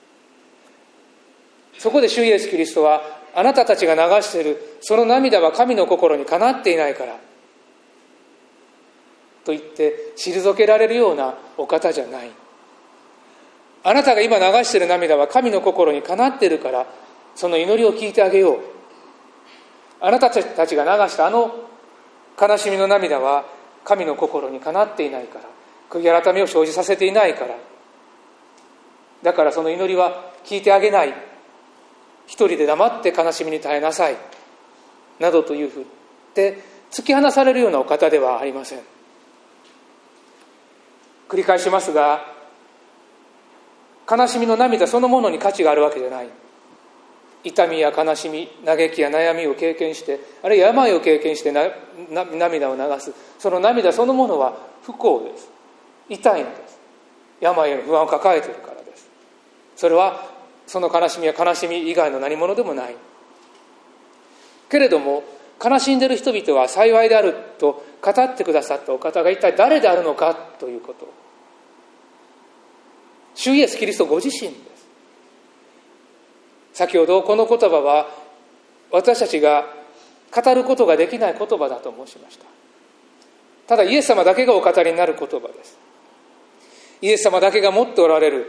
そこで主イエスキリストは、あなたたちが流しているその涙は神の心にかなっていないからと言って退けられるようなお方じゃない。あなたが今流している涙は神の心にかなっているから、その祈りを聞いてあげよう。あなたたちが流したあの悲しみの涙は神の心にかなっていないから、悔い改めを生じさせていないから、だからその祈りは聞いてあげない。一人で黙って悲しみに耐えなさいなどというふうで突き放されるようなお方ではありません。繰り返しますが、悲しみの涙そのものに価値があるわけじゃない。痛みや悲しみ、嘆きや悩みを経験して、あるいは病を経験してなな涙を流す、その涙そのものは不幸です。痛いのです。病への不安を抱えているからです。それはその悲しみや悲しみ以外の何者でもない。けれども悲しんでいる人々は幸いであると語ってくださったお方が一体誰であるのかということ、主イエスキリストご自身です。先ほどこの言葉は私たちが語ることができない言葉だと申しました。ただイエス様だけがお語りになる言葉です。イエス様だけが持っておられる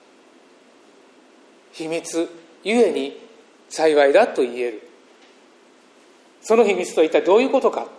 秘密ゆえに幸いだと言える。その秘密とは一体どういうことか。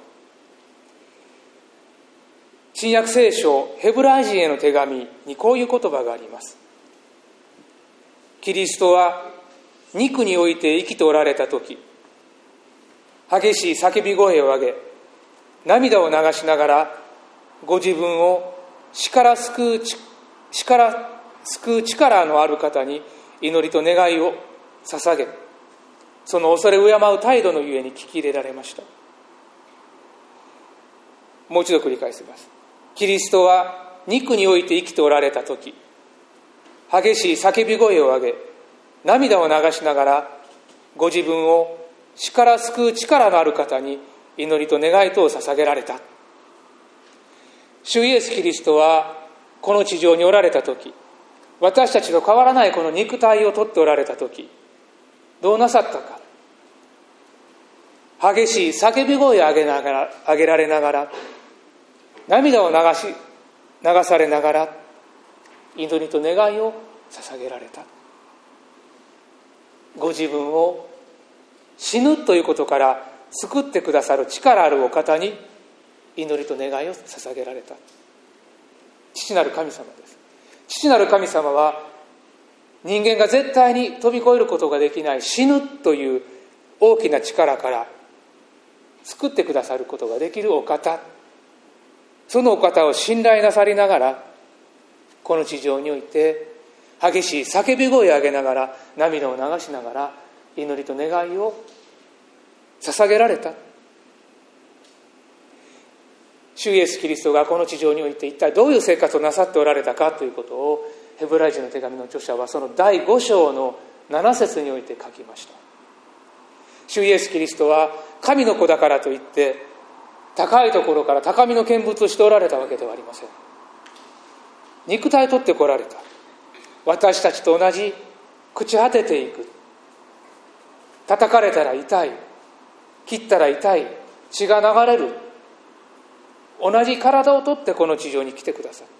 新約聖書ヘブライ人への手紙にこういう言葉があります。キリストは肉において生きておられたとき、激しい叫び声を上げ、涙を流しながらご自分を死から救う、死から救う力のある方に祈りと願いを捧げ、その恐れ敬う態度のゆえに聞き入れられました。もう一度繰り返します。キリストは肉において生きておられたとき、激しい叫び声を上げ、涙を流しながらご自分を死から救う力のある方に祈りと願いとを捧げられた。主イエスキリストはこの地上におられたとき、私たちと変わらないこの肉体をとっておられたとき、どうなさったか。激しい叫び声を上げながら、上げられながら、涙を流し流されながら祈りと願いを捧げられた。ご自分を死ぬということから救ってくださる力あるお方に祈りと願いを捧げられた。父なる神様です。父なる神様は人間が絶対に飛び越えることができない死ぬという大きな力から救ってくださることができるお方、そのお方を信頼なさりながらこの地上において激しい叫び声を上げながら涙を流しながら祈りと願いを捧げられた。主イエスキリストがこの地上において一体どういう生活をなさっておられたかということをヘブライ人の手紙の著者はそのだいご章のなな節において書きました。主イエスキリストは神の子だからといって高いところから高みの見物をしておられたわけではありません。肉体を取ってこられた。私たちと同じ朽ち果てていく、叩かれたら痛い、切ったら痛い、血が流れる、同じ体を取ってこの地上に来てくださった。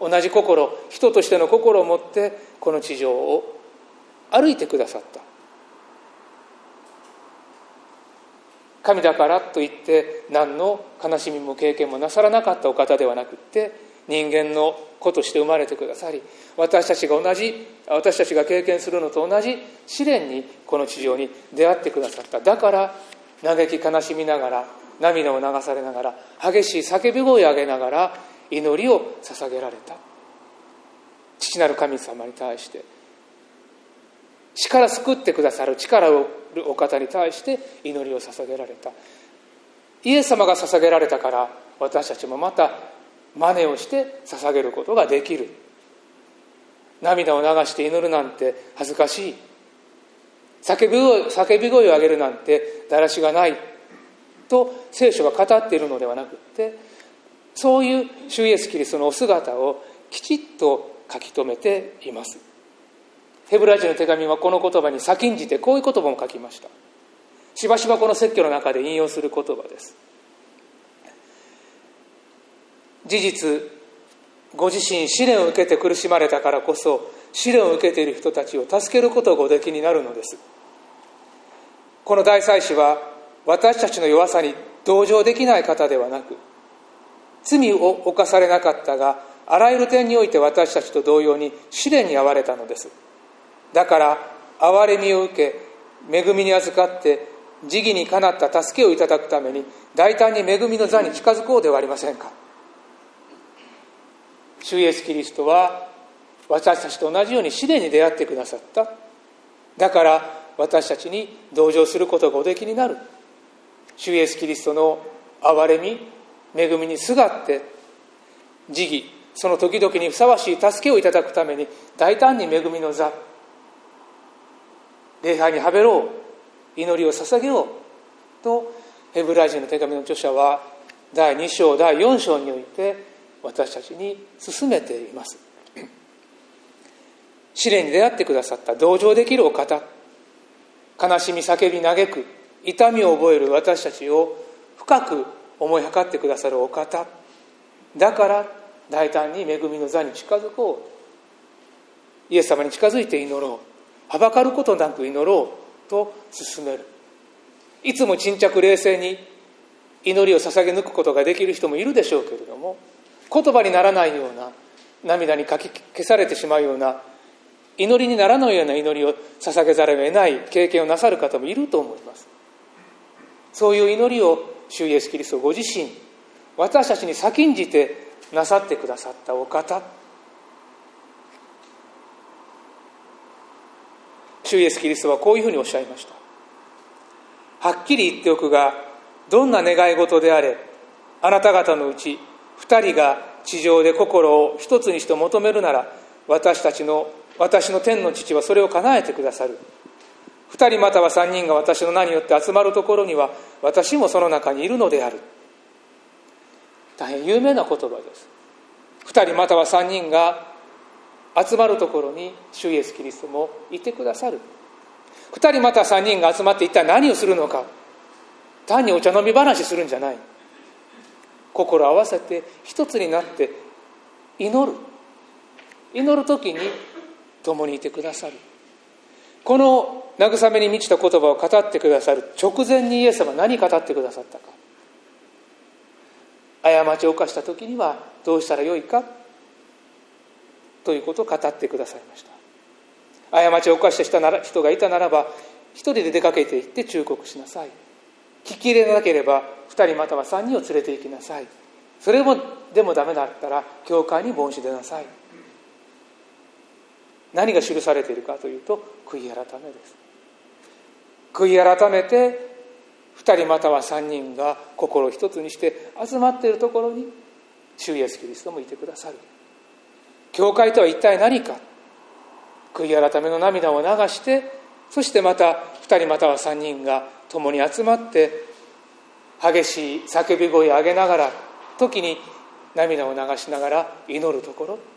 同じ心、人としての心を持ってこの地上を歩いてくださった。神だからといって何の悲しみも経験もなさらなかったお方ではなくって、人間の子として生まれてくださり、私たちが同じ私たちが経験するのと同じ試練にこの地上に出会ってくださった。だから嘆き悲しみながら涙を流されながら激しい叫び声を上げながら祈りを捧げられた。父なる神様に対して、死から救ってくださる力をお方に対して祈りを捧げられた。イエス様が捧げられたから私たちもまた真似をして捧げることができる。涙を流して祈るなんて恥ずかしい、叫び声、叫び声を上げるなんてだらしがないと聖書が語っているのではなくって、そういう主イエスキリストのお姿をきちっと書き留めています。ヘブライ人の手紙はこの言葉に先んじてこういう言葉も書きました。しばしばこの説教の中で引用する言葉です。事実、ご自身試練を受けて苦しまれたからこそ試練を受けている人たちを助けることをごできになるのです。この大祭司は私たちの弱さに同情できない方ではなく、罪を犯されなかったがあらゆる点において私たちと同様に試練に遭われたのです。だから憐れみを受け恵みに預かって時義にかなった助けをいただくために大胆に恵みの座に近づこうではありませんか。主イエスキリストは私たちと同じように試練に出会ってくださった。だから私たちに同情することがおできになる。主イエスキリストの憐れみ、恵みにすがって時義、その時々にふさわしい助けをいただくために大胆に恵みの座、礼拝にはべろう、祈りを捧げようとヘブライ人の手紙の著者はだいに章だいよん章において私たちに勧めています。試練に出会ってくださった同情できるお方、悲しみ叫び嘆く痛みを覚える私たちを深く思いはかってくださるお方だから大胆に恵みの座に近づこう、イエス様に近づいて祈ろう、はばかることなく祈ろうと勧める。いつも沈着冷静に祈りを捧げ抜くことができる人もいるでしょうけれども、言葉にならないような、涙にかき消されてしまうような、祈りにならないような祈りを捧げざるを得ない経験をなさる方もいると思います。そういう祈りを主イエスキリストご自身、私たちに先んじてなさってくださったお方。主イエスキリストはこういうふうにおっしゃいました。はっきり言っておくが、どんな願い事であれ、あなた方のうち二人が地上で心を一つにして求めるなら、私たちの私の天の父はそれを叶えてくださる。二人または三人が私の名によって集まるところには、私もその中にいるのである。大変有名な言葉です。二人または三人が集まるところに主イエスキリストもいてくださる。二人また三人が集まって一体何をするのか。単にお茶飲み話するんじゃない。心を合わせて一つになって祈る。祈るときに共にいてくださる。この慰めに満ちた言葉を語ってくださる直前にイエス様は何語ってくださったか。過ちを犯したときにはどうしたらよいかということを語ってくださいました。過ちを犯した人がいたならば、一人で出かけて行って忠告しなさい。聞き入れなければ二人または三人を連れて行きなさい。それもでもダメだったら教会に申し出なさい。何が記されているかというと、悔い改めです。悔い改めて二人または三人が心を一つにして集まっているところに主イエスキリストもいてくださる。教会とは一体何か。悔い改めの涙を流して、そしてまた二人または三人が共に集まって激しい叫び声を上げながら、時に涙を流しながら祈るところ。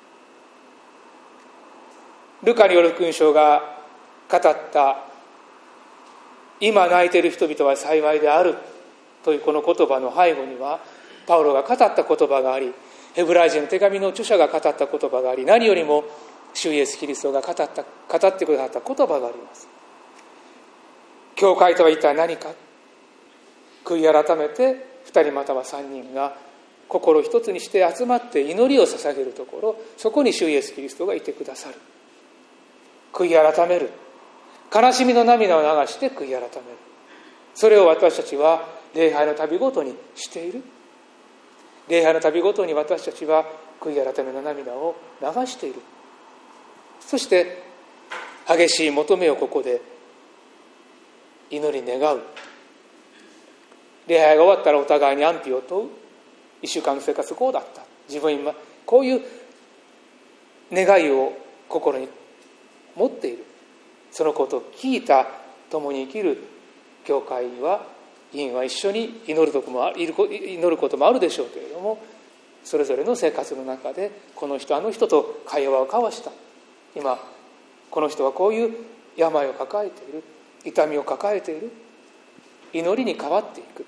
ルカによる福音書が語った今泣いている人々は幸いであるというこの言葉の背後には、パウロが語った言葉があり、ヘブライ人の手紙の著者が語った言葉があり、何よりも主イエスキリストが語った語ってくださった言葉があります。教会とは一体何か。悔い改めて二人または三人が心一つにして集まって祈りを捧げるところ、そこに主イエスキリストがいてくださる。悔い改める。悲しみの涙を流して悔い改める。それを私たちは礼拝の旅ごとにしている。礼拝の旅ごとに私たちは悔い改めの涙を流している。そして激しい求めをここで祈り願う。礼拝が終わったらお互いに安否を問う。一週間の生活こうだった。自分今こういう願いを心に持っている。そのことを聞いた共に生きる教会には、議員は一緒に祈ることもある、祈ることもあるでしょうけれども、それぞれの生活の中でこの人あの人と会話を交わした。今この人はこういう病を抱えている、痛みを抱えている。祈りに変わっていく。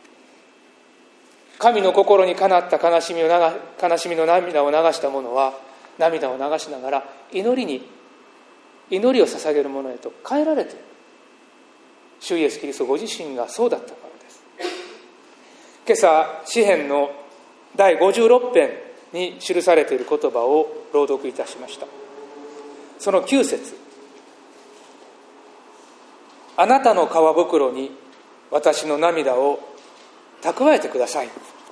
神の心にかなった悲しみを流悲しみの涙を流した者は、涙を流しながら祈りに祈りを捧げる者へと変えられている。主イエスキリストご自身がそうだったからです。今朝詩編のだいごじゅうろく編に記されている言葉を朗読いたしました。そのきゅう節、 あなたの皮袋に私の涙を蓄えてください。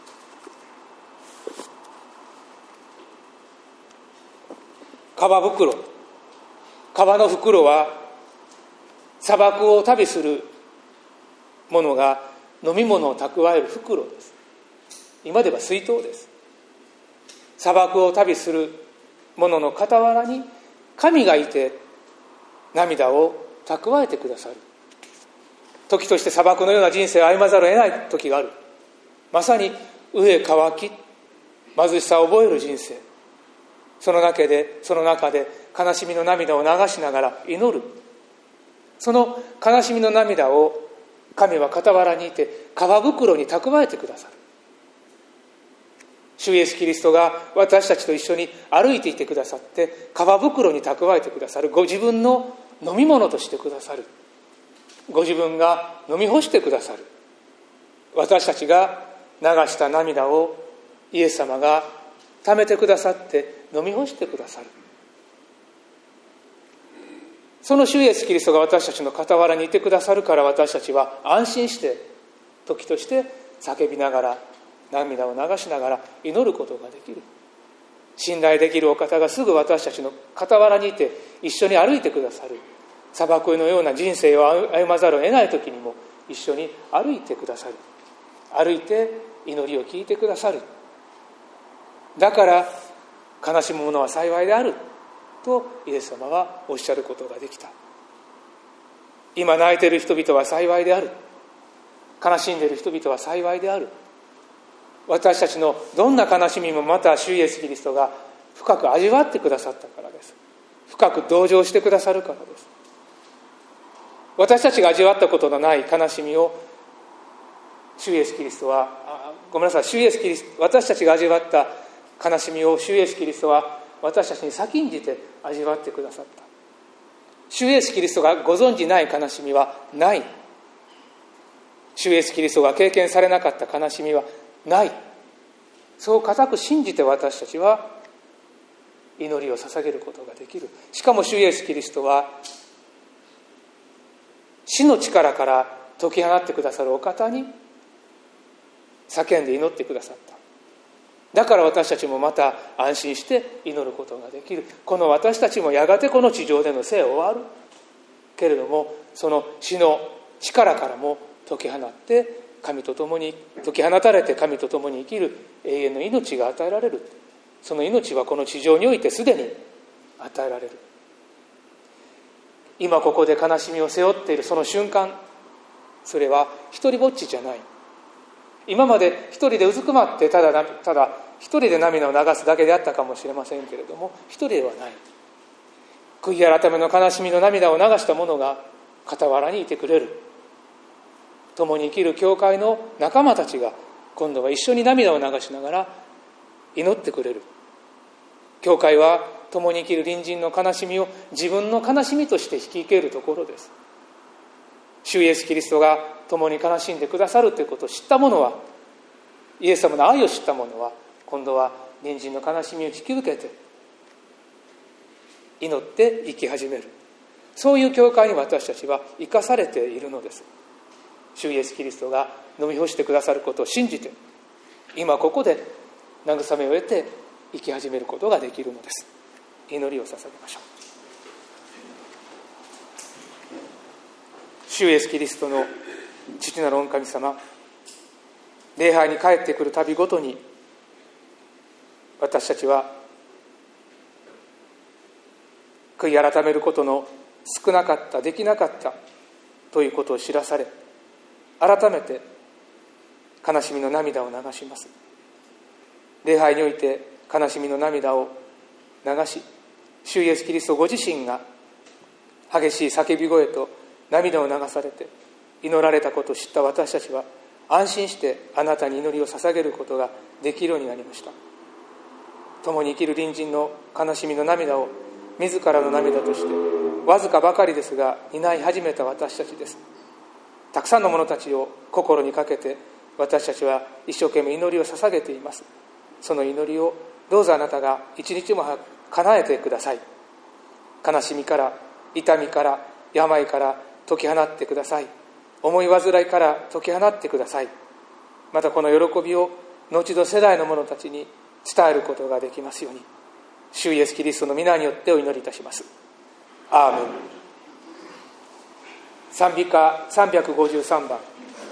皮袋、皮の袋は砂漠を旅する者が飲み物を蓄える袋です。今では水筒です。砂漠を旅する者の傍らに神がいて涙を蓄えてくださる。時として砂漠のような人生を歩まざるを得ない時がある。まさに飢え渇き、貧しさを覚える人生。その中で、その中で悲しみの涙を流しながら祈る。その悲しみの涙を神は傍らにいて皮袋に蓄えてくださる。主イエスキリストが私たちと一緒に歩いていてくださって皮袋に蓄えてくださる。ご自分の飲み物としてくださる。ご自分が飲み干してくださる。私たちが流した涙をイエス様が溜めてくださって飲み干してくださる。その主イエスキリストが私たちの傍らにいてくださるから、私たちは安心して時として叫びながら涙を流しながら祈ることができる。信頼できるお方がすぐ私たちの傍らにいて一緒に歩いてくださる。砂漠のような人生を歩まざるを得ない時にも一緒に歩いてくださる。歩いて祈りを聞いてくださる。だから悲しむ者は幸いであるとイエス様はおっしゃることができた。今泣いている人々は幸いである。悲しんでいる人々は幸いである。私たちのどんな悲しみもまた主イエスキリストが深く味わってくださったからです。深く同情してくださるからです。私たちが味わったことのない悲しみを主イエスキリストはあごめんなさい主イエスキリスト私たちが味わった悲しみを主イエスキリストは私たちに先んじて味わってくださった。主イエスキリストがご存じない悲しみはない。主イエスキリストが経験されなかった悲しみはない。そう固く信じて私たちは祈りを捧げることができる。しかも主イエスキリストは死の力から解き放ってくださるお方に叫んで祈ってくださった。だから私たちもまた安心して祈ることができる。この私たちもやがてこの地上での生を終わるけれども、その死の力からも解き放って神と共に解き放たれて神と共に生きる永遠の命が与えられる。その命はこの地上においてすでに与えられる。今ここで悲しみを背負っているその瞬間、それは一人ぼっちじゃない。今まで一人でうずくまってただただ一人で涙を流すだけであったかもしれませんけれども、一人ではない。悔い改めの悲しみの涙を流した者が傍らにいてくれる。共に生きる教会の仲間たちが今度は一緒に涙を流しながら祈ってくれる。教会は共に生きる隣人の悲しみを自分の悲しみとして引き受けるところです。主イエスキリストが共に悲しんでくださるということを知った者は、イエス様の愛を知った者は今度は隣人の悲しみを引き受けて祈って生き始める。そういう教会に私たちは生かされているのです。主イエスキリストが飲み干してくださることを信じて、今ここで慰めを得て生き始めることができるのです。祈りを捧げましょう。主イエスキリストの父なる御神様、礼拝に帰ってくるたびごとに私たちは悔い改めることの少なかった、できなかったということを知らされ、改めて悲しみの涙を流します。礼拝において悲しみの涙を流し、主イエスキリストご自身が激しい叫び声と涙を流されて祈られたことを知った私たちは安心してあなたに祈りを捧げることができるようになりました。共に生きる隣人の悲しみの涙を自らの涙としてわずかばかりですが担い始めた私たちです。たくさんの者たちを心にかけて私たちは一生懸命祈りを捧げています。その祈りをどうぞあなたが一日も早く叶えてください。悲しみから、痛みから、病から解き放ってください。思い煩いから解き放ってください。またこの喜びを後の世代の者たちに伝えることができますように、主イエスキリストの皆によってお祈りいたします。アーメン。賛美歌さんびゃくごじゅうさんばん。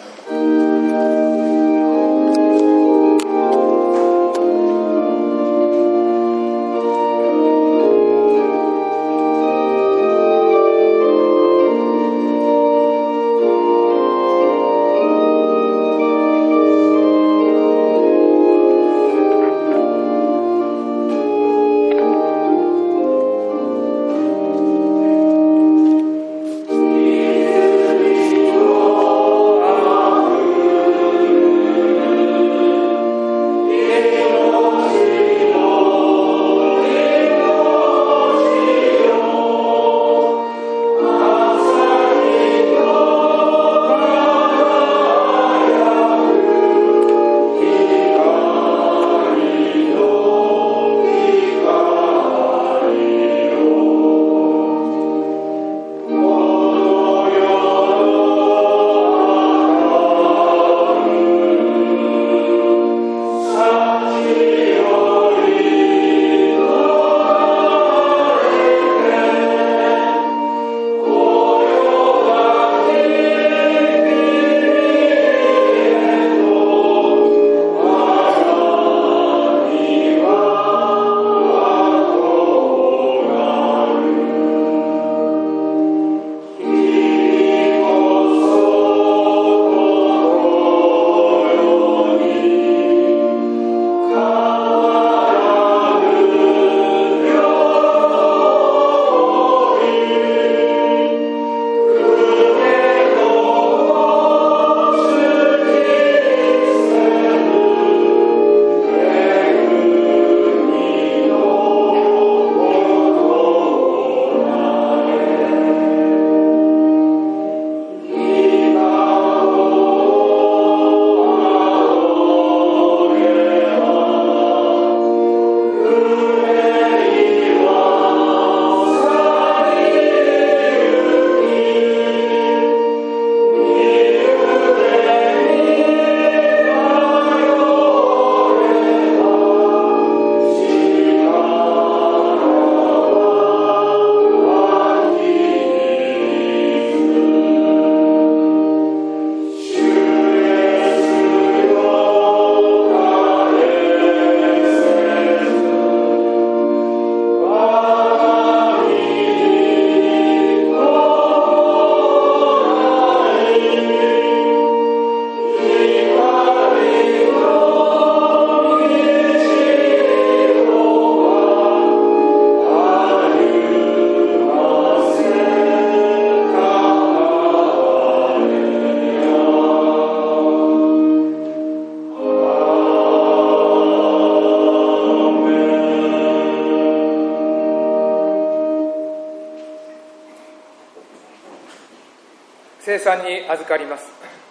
聖餐に預かります。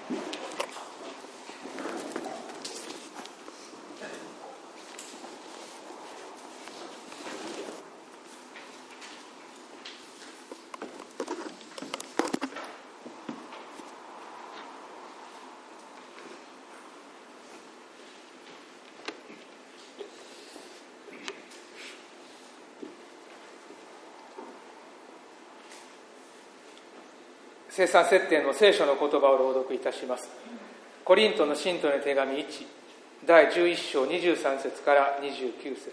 聖餐設定の聖書の言葉を朗読いたします。コリントの信徒の手紙いち、だいじゅういっ章にじゅうさん節からにじゅうきゅう節。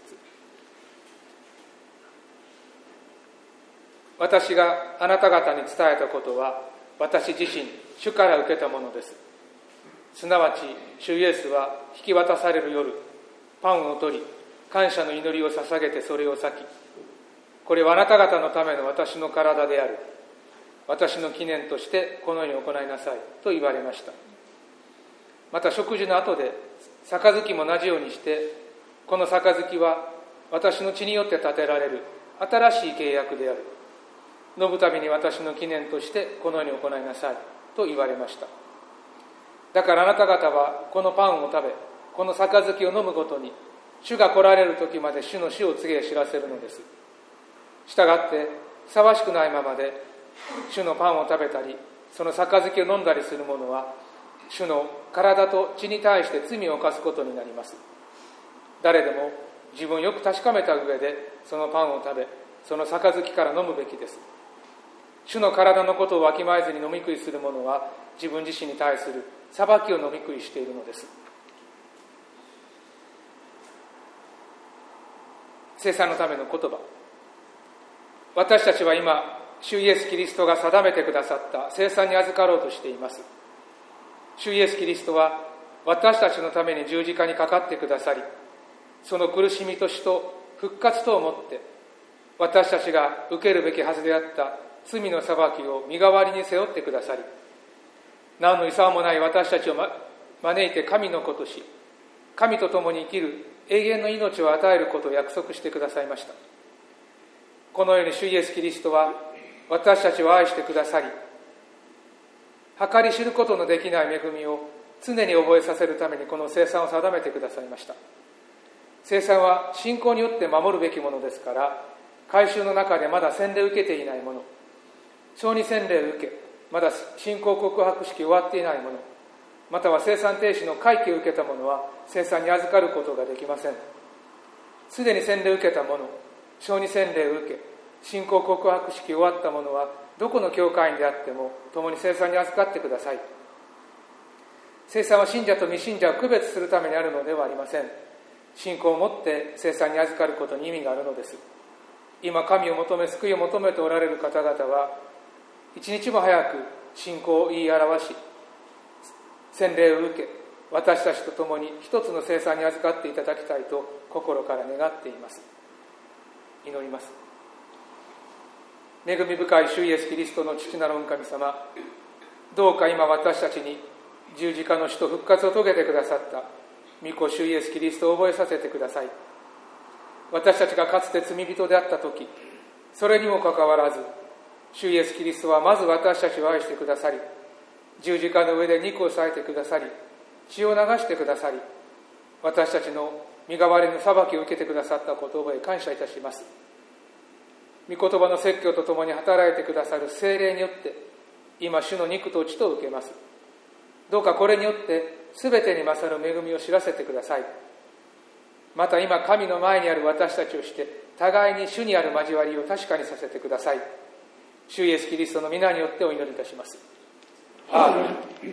私があなた方に伝えたことは、私自身、主から受けたものです。すなわち、主イエスは引き渡される夜、パンを取り、感謝の祈りを捧げてそれを裂き、これはあなた方のための私の体である。私の記念としてこのように行いなさいと言われました。また食事の後で杯も同じようにして、この杯は私の血によって立てられる新しい契約である。飲むたびに私の記念としてこのように行いなさいと言われました。だからあなた方はこのパンを食べ、この杯を飲むごとに、主が来られる時まで主の死を告げ知らせるのです。したがってふさわしくないままで主のパンを食べたり、その杯を飲んだりする者は、主の体と血に対して罪を犯すことになります。誰でも自分をよく確かめた上で、そのパンを食べ、その杯から飲むべきです。主の体のことをわきまえずに飲み食いする者は、自分自身に対する裁きを飲み食いしているのです。生産のための言葉。私たちは今、主イエス・キリストが定めてくださった生産に預かろうとしています。主イエス・キリストは私たちのために十字架にかかってくださり、その苦しみと死と復活とをもって、私たちが受けるべきはずであった罪の裁きを身代わりに背負ってくださり、何の遺もない私たちを、ま、招いて神の子とし、神と共に生きる永遠の命を与えることを約束してくださいました。このように主イエス・キリストは私たちを愛してくださり、計り知ることのできない恵みを常に覚えさせるためにこの生産を定めてくださいました。生産は信仰によって守るべきものですから、改宗の中でまだ洗礼を受けていない者、小児洗礼を受け、まだ信仰告白式終わっていない者、または生産停止の回帰を受けた者は生産に預かることができません。すでに洗礼を受けた者、小児洗礼を受け、信仰告白式終わった者はどこの教会員であっても共に生産に預かってください。生産は信者と未信者を区別するためにあるのではありません。信仰を持って生産に預かることに意味があるのです。今神を求め救いを求めておられる方々は一日も早く信仰を言い表し、洗礼を受け、私たちと共に一つの生産に預かっていただきたいと心から願っています。祈ります。恵み深い主イエスキリストの父なる御神様、どうか今私たちに十字架の死と復活を遂げてくださった御子主イエスキリストを覚えさせてください。私たちがかつて罪人であった時、それにもかかわらず主イエスキリストはまず私たちを愛してくださり、十字架の上で肉を裂いてくださり、血を流してくださり、私たちの身代わりの裁きを受けてくださったことを覚え感謝いたします。御言葉の説教とともに働いてくださる聖霊によって今主の肉と血と受けます。どうかこれによって全てに勝る恵みを知らせてください。また今神の前にある私たちをして互いに主にある交わりを確かにさせてください。主イエスキリストの皆によってお祈りいたします。アーメン。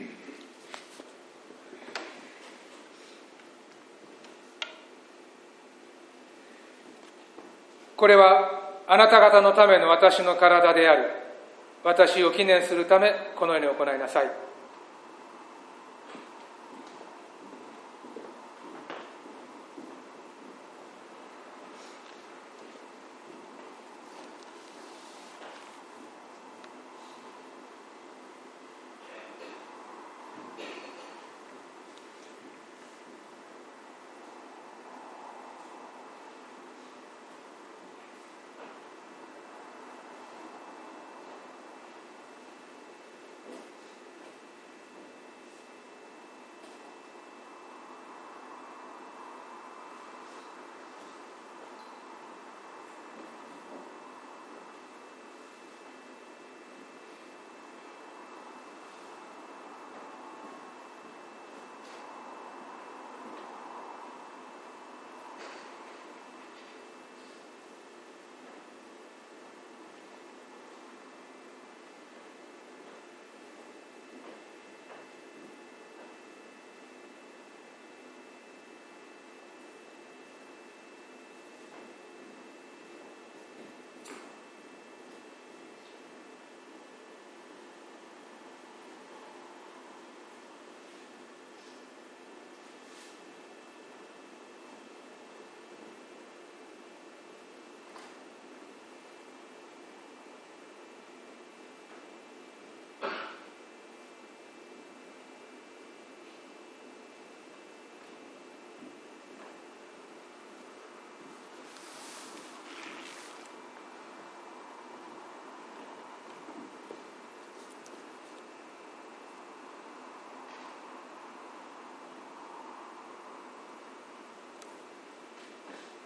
これはあなた方のための私の体である。私を記念するためこのように行いなさい。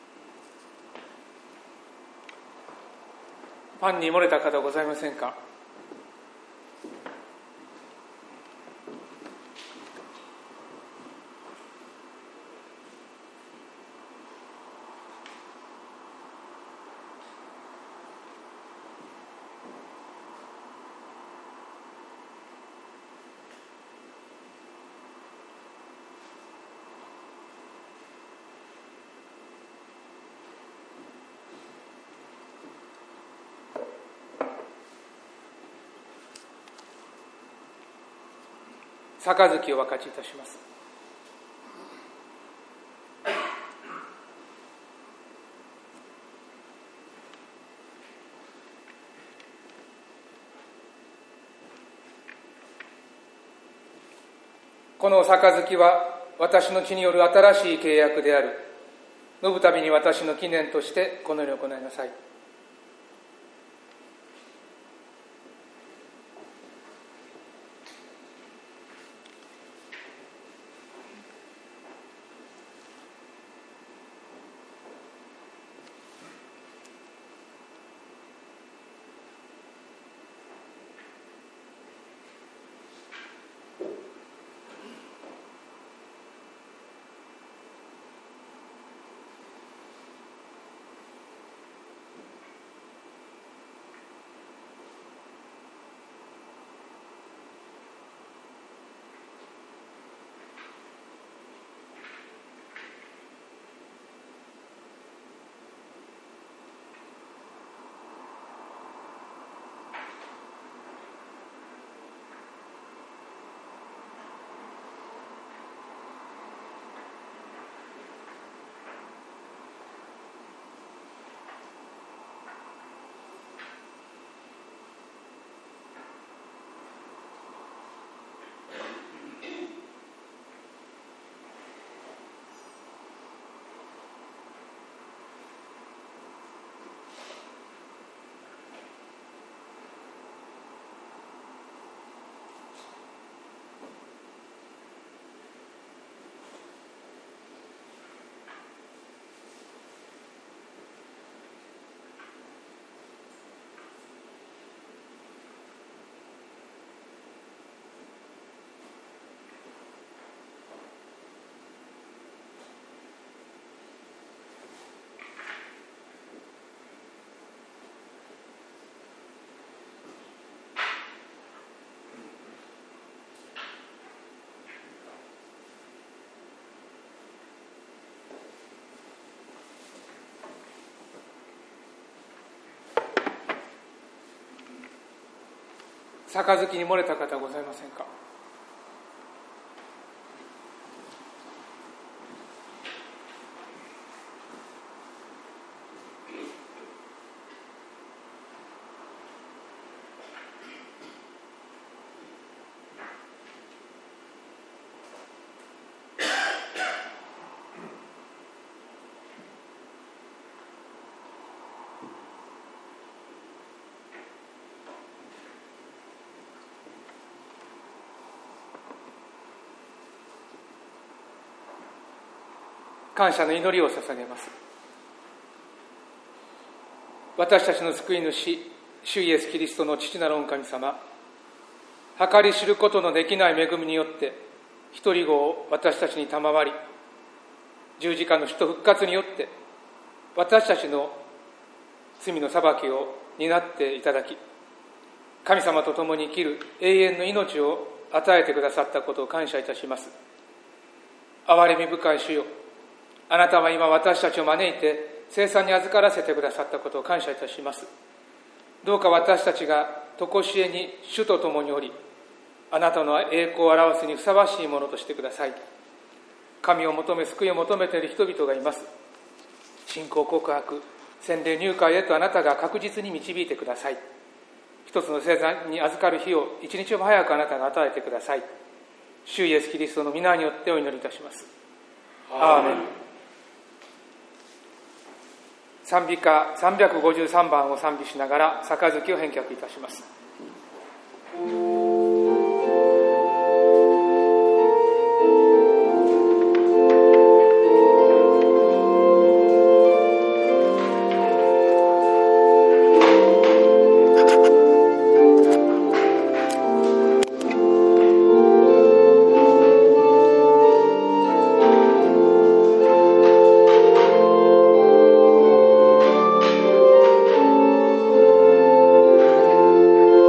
パンに漏れた方ございませんか。 杯を分かちいたします。この杯は私の血による新しい契約である。飲むたびに私の記念としてこのように行いなさい。杯に漏れた方ございませんか。感謝の祈りを捧げます。私たちの救い主、主イエスキリストの父なる御神様、計り知ることのできない恵みによって一人子を私たちに賜り、十字架の死と復活によって私たちの罪の裁きを担っていただき、神様と共に生きる永遠の命を与えてくださったことを感謝いたします。憐れみ深い主よ、あなたは今私たちを招いて聖餐に預からせてくださったことを感謝いたします。どうか私たちが常しえに主と共におり、あなたの栄光を表すにふさわしいものとしてください。神を求め救いを求めている人々がいます。信仰告白、洗礼入会へとあなたが確実に導いてください。一つの聖餐に預かる日を一日も早くあなたが与えてください。主イエスキリストの皆によってお祈りいたします。アーメン。賛美歌さんびゃくごじゅうさんばんを賛美しながら杯を返却いたします。 「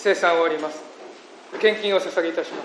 聖餐を終わります。献金を捧げいたします。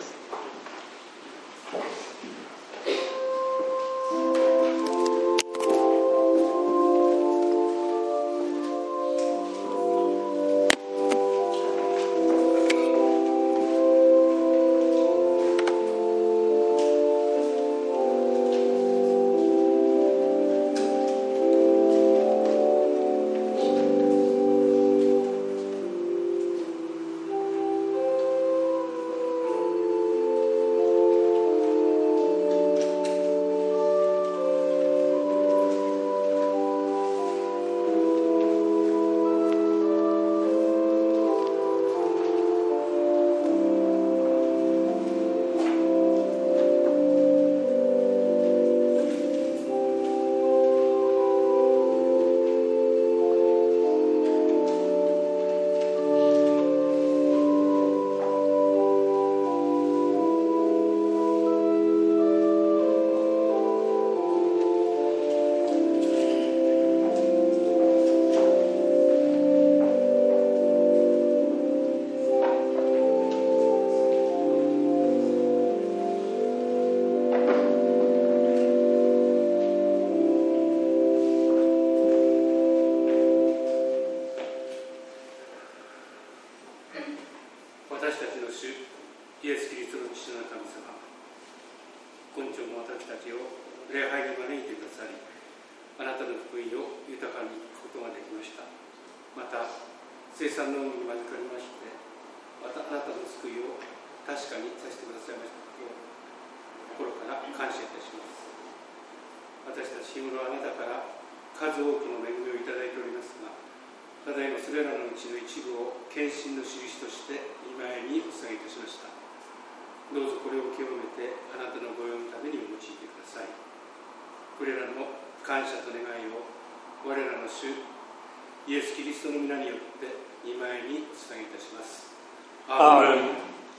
聖餐の海に招かれまして、またあなたの救いを確かにさせてくださいましたことを心から感謝いたします。私たち日頃あなたから数多くの恵みをいただいておりますが、ただいまそれらのうちの一部を献身の印として御前にお捧げいたしました。どうぞこれを清めてあなたの御用のために用いてください。これらの感謝と願いを我らの主イエス・キリストの皆によって御前にお捧げいたします。アーメン。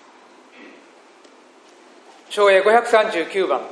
唱詠ごひゃくさんじゅうきゅうばん。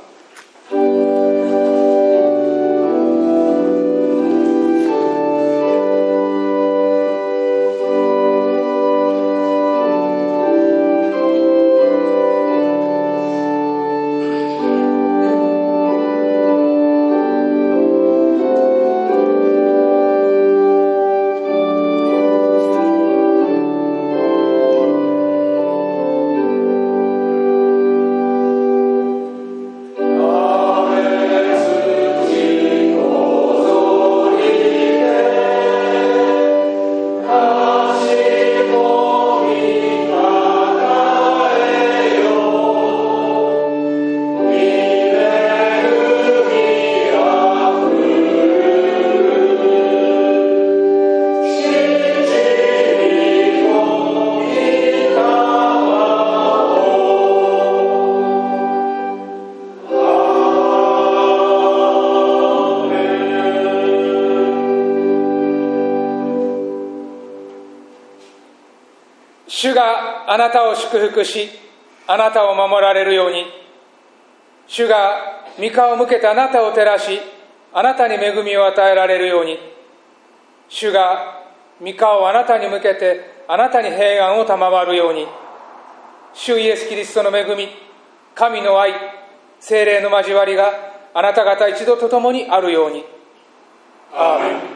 主があなたを祝福し、あなたを守られるように。主が御顔を向けてあなたを照らし、あなたに恵みを与えられるように。主が御顔をあなたに向けてあなたに平安を賜るように。主イエス・キリストの恵み、神の愛、聖霊の交わりがあなた方一同と共にあるように。アーメン。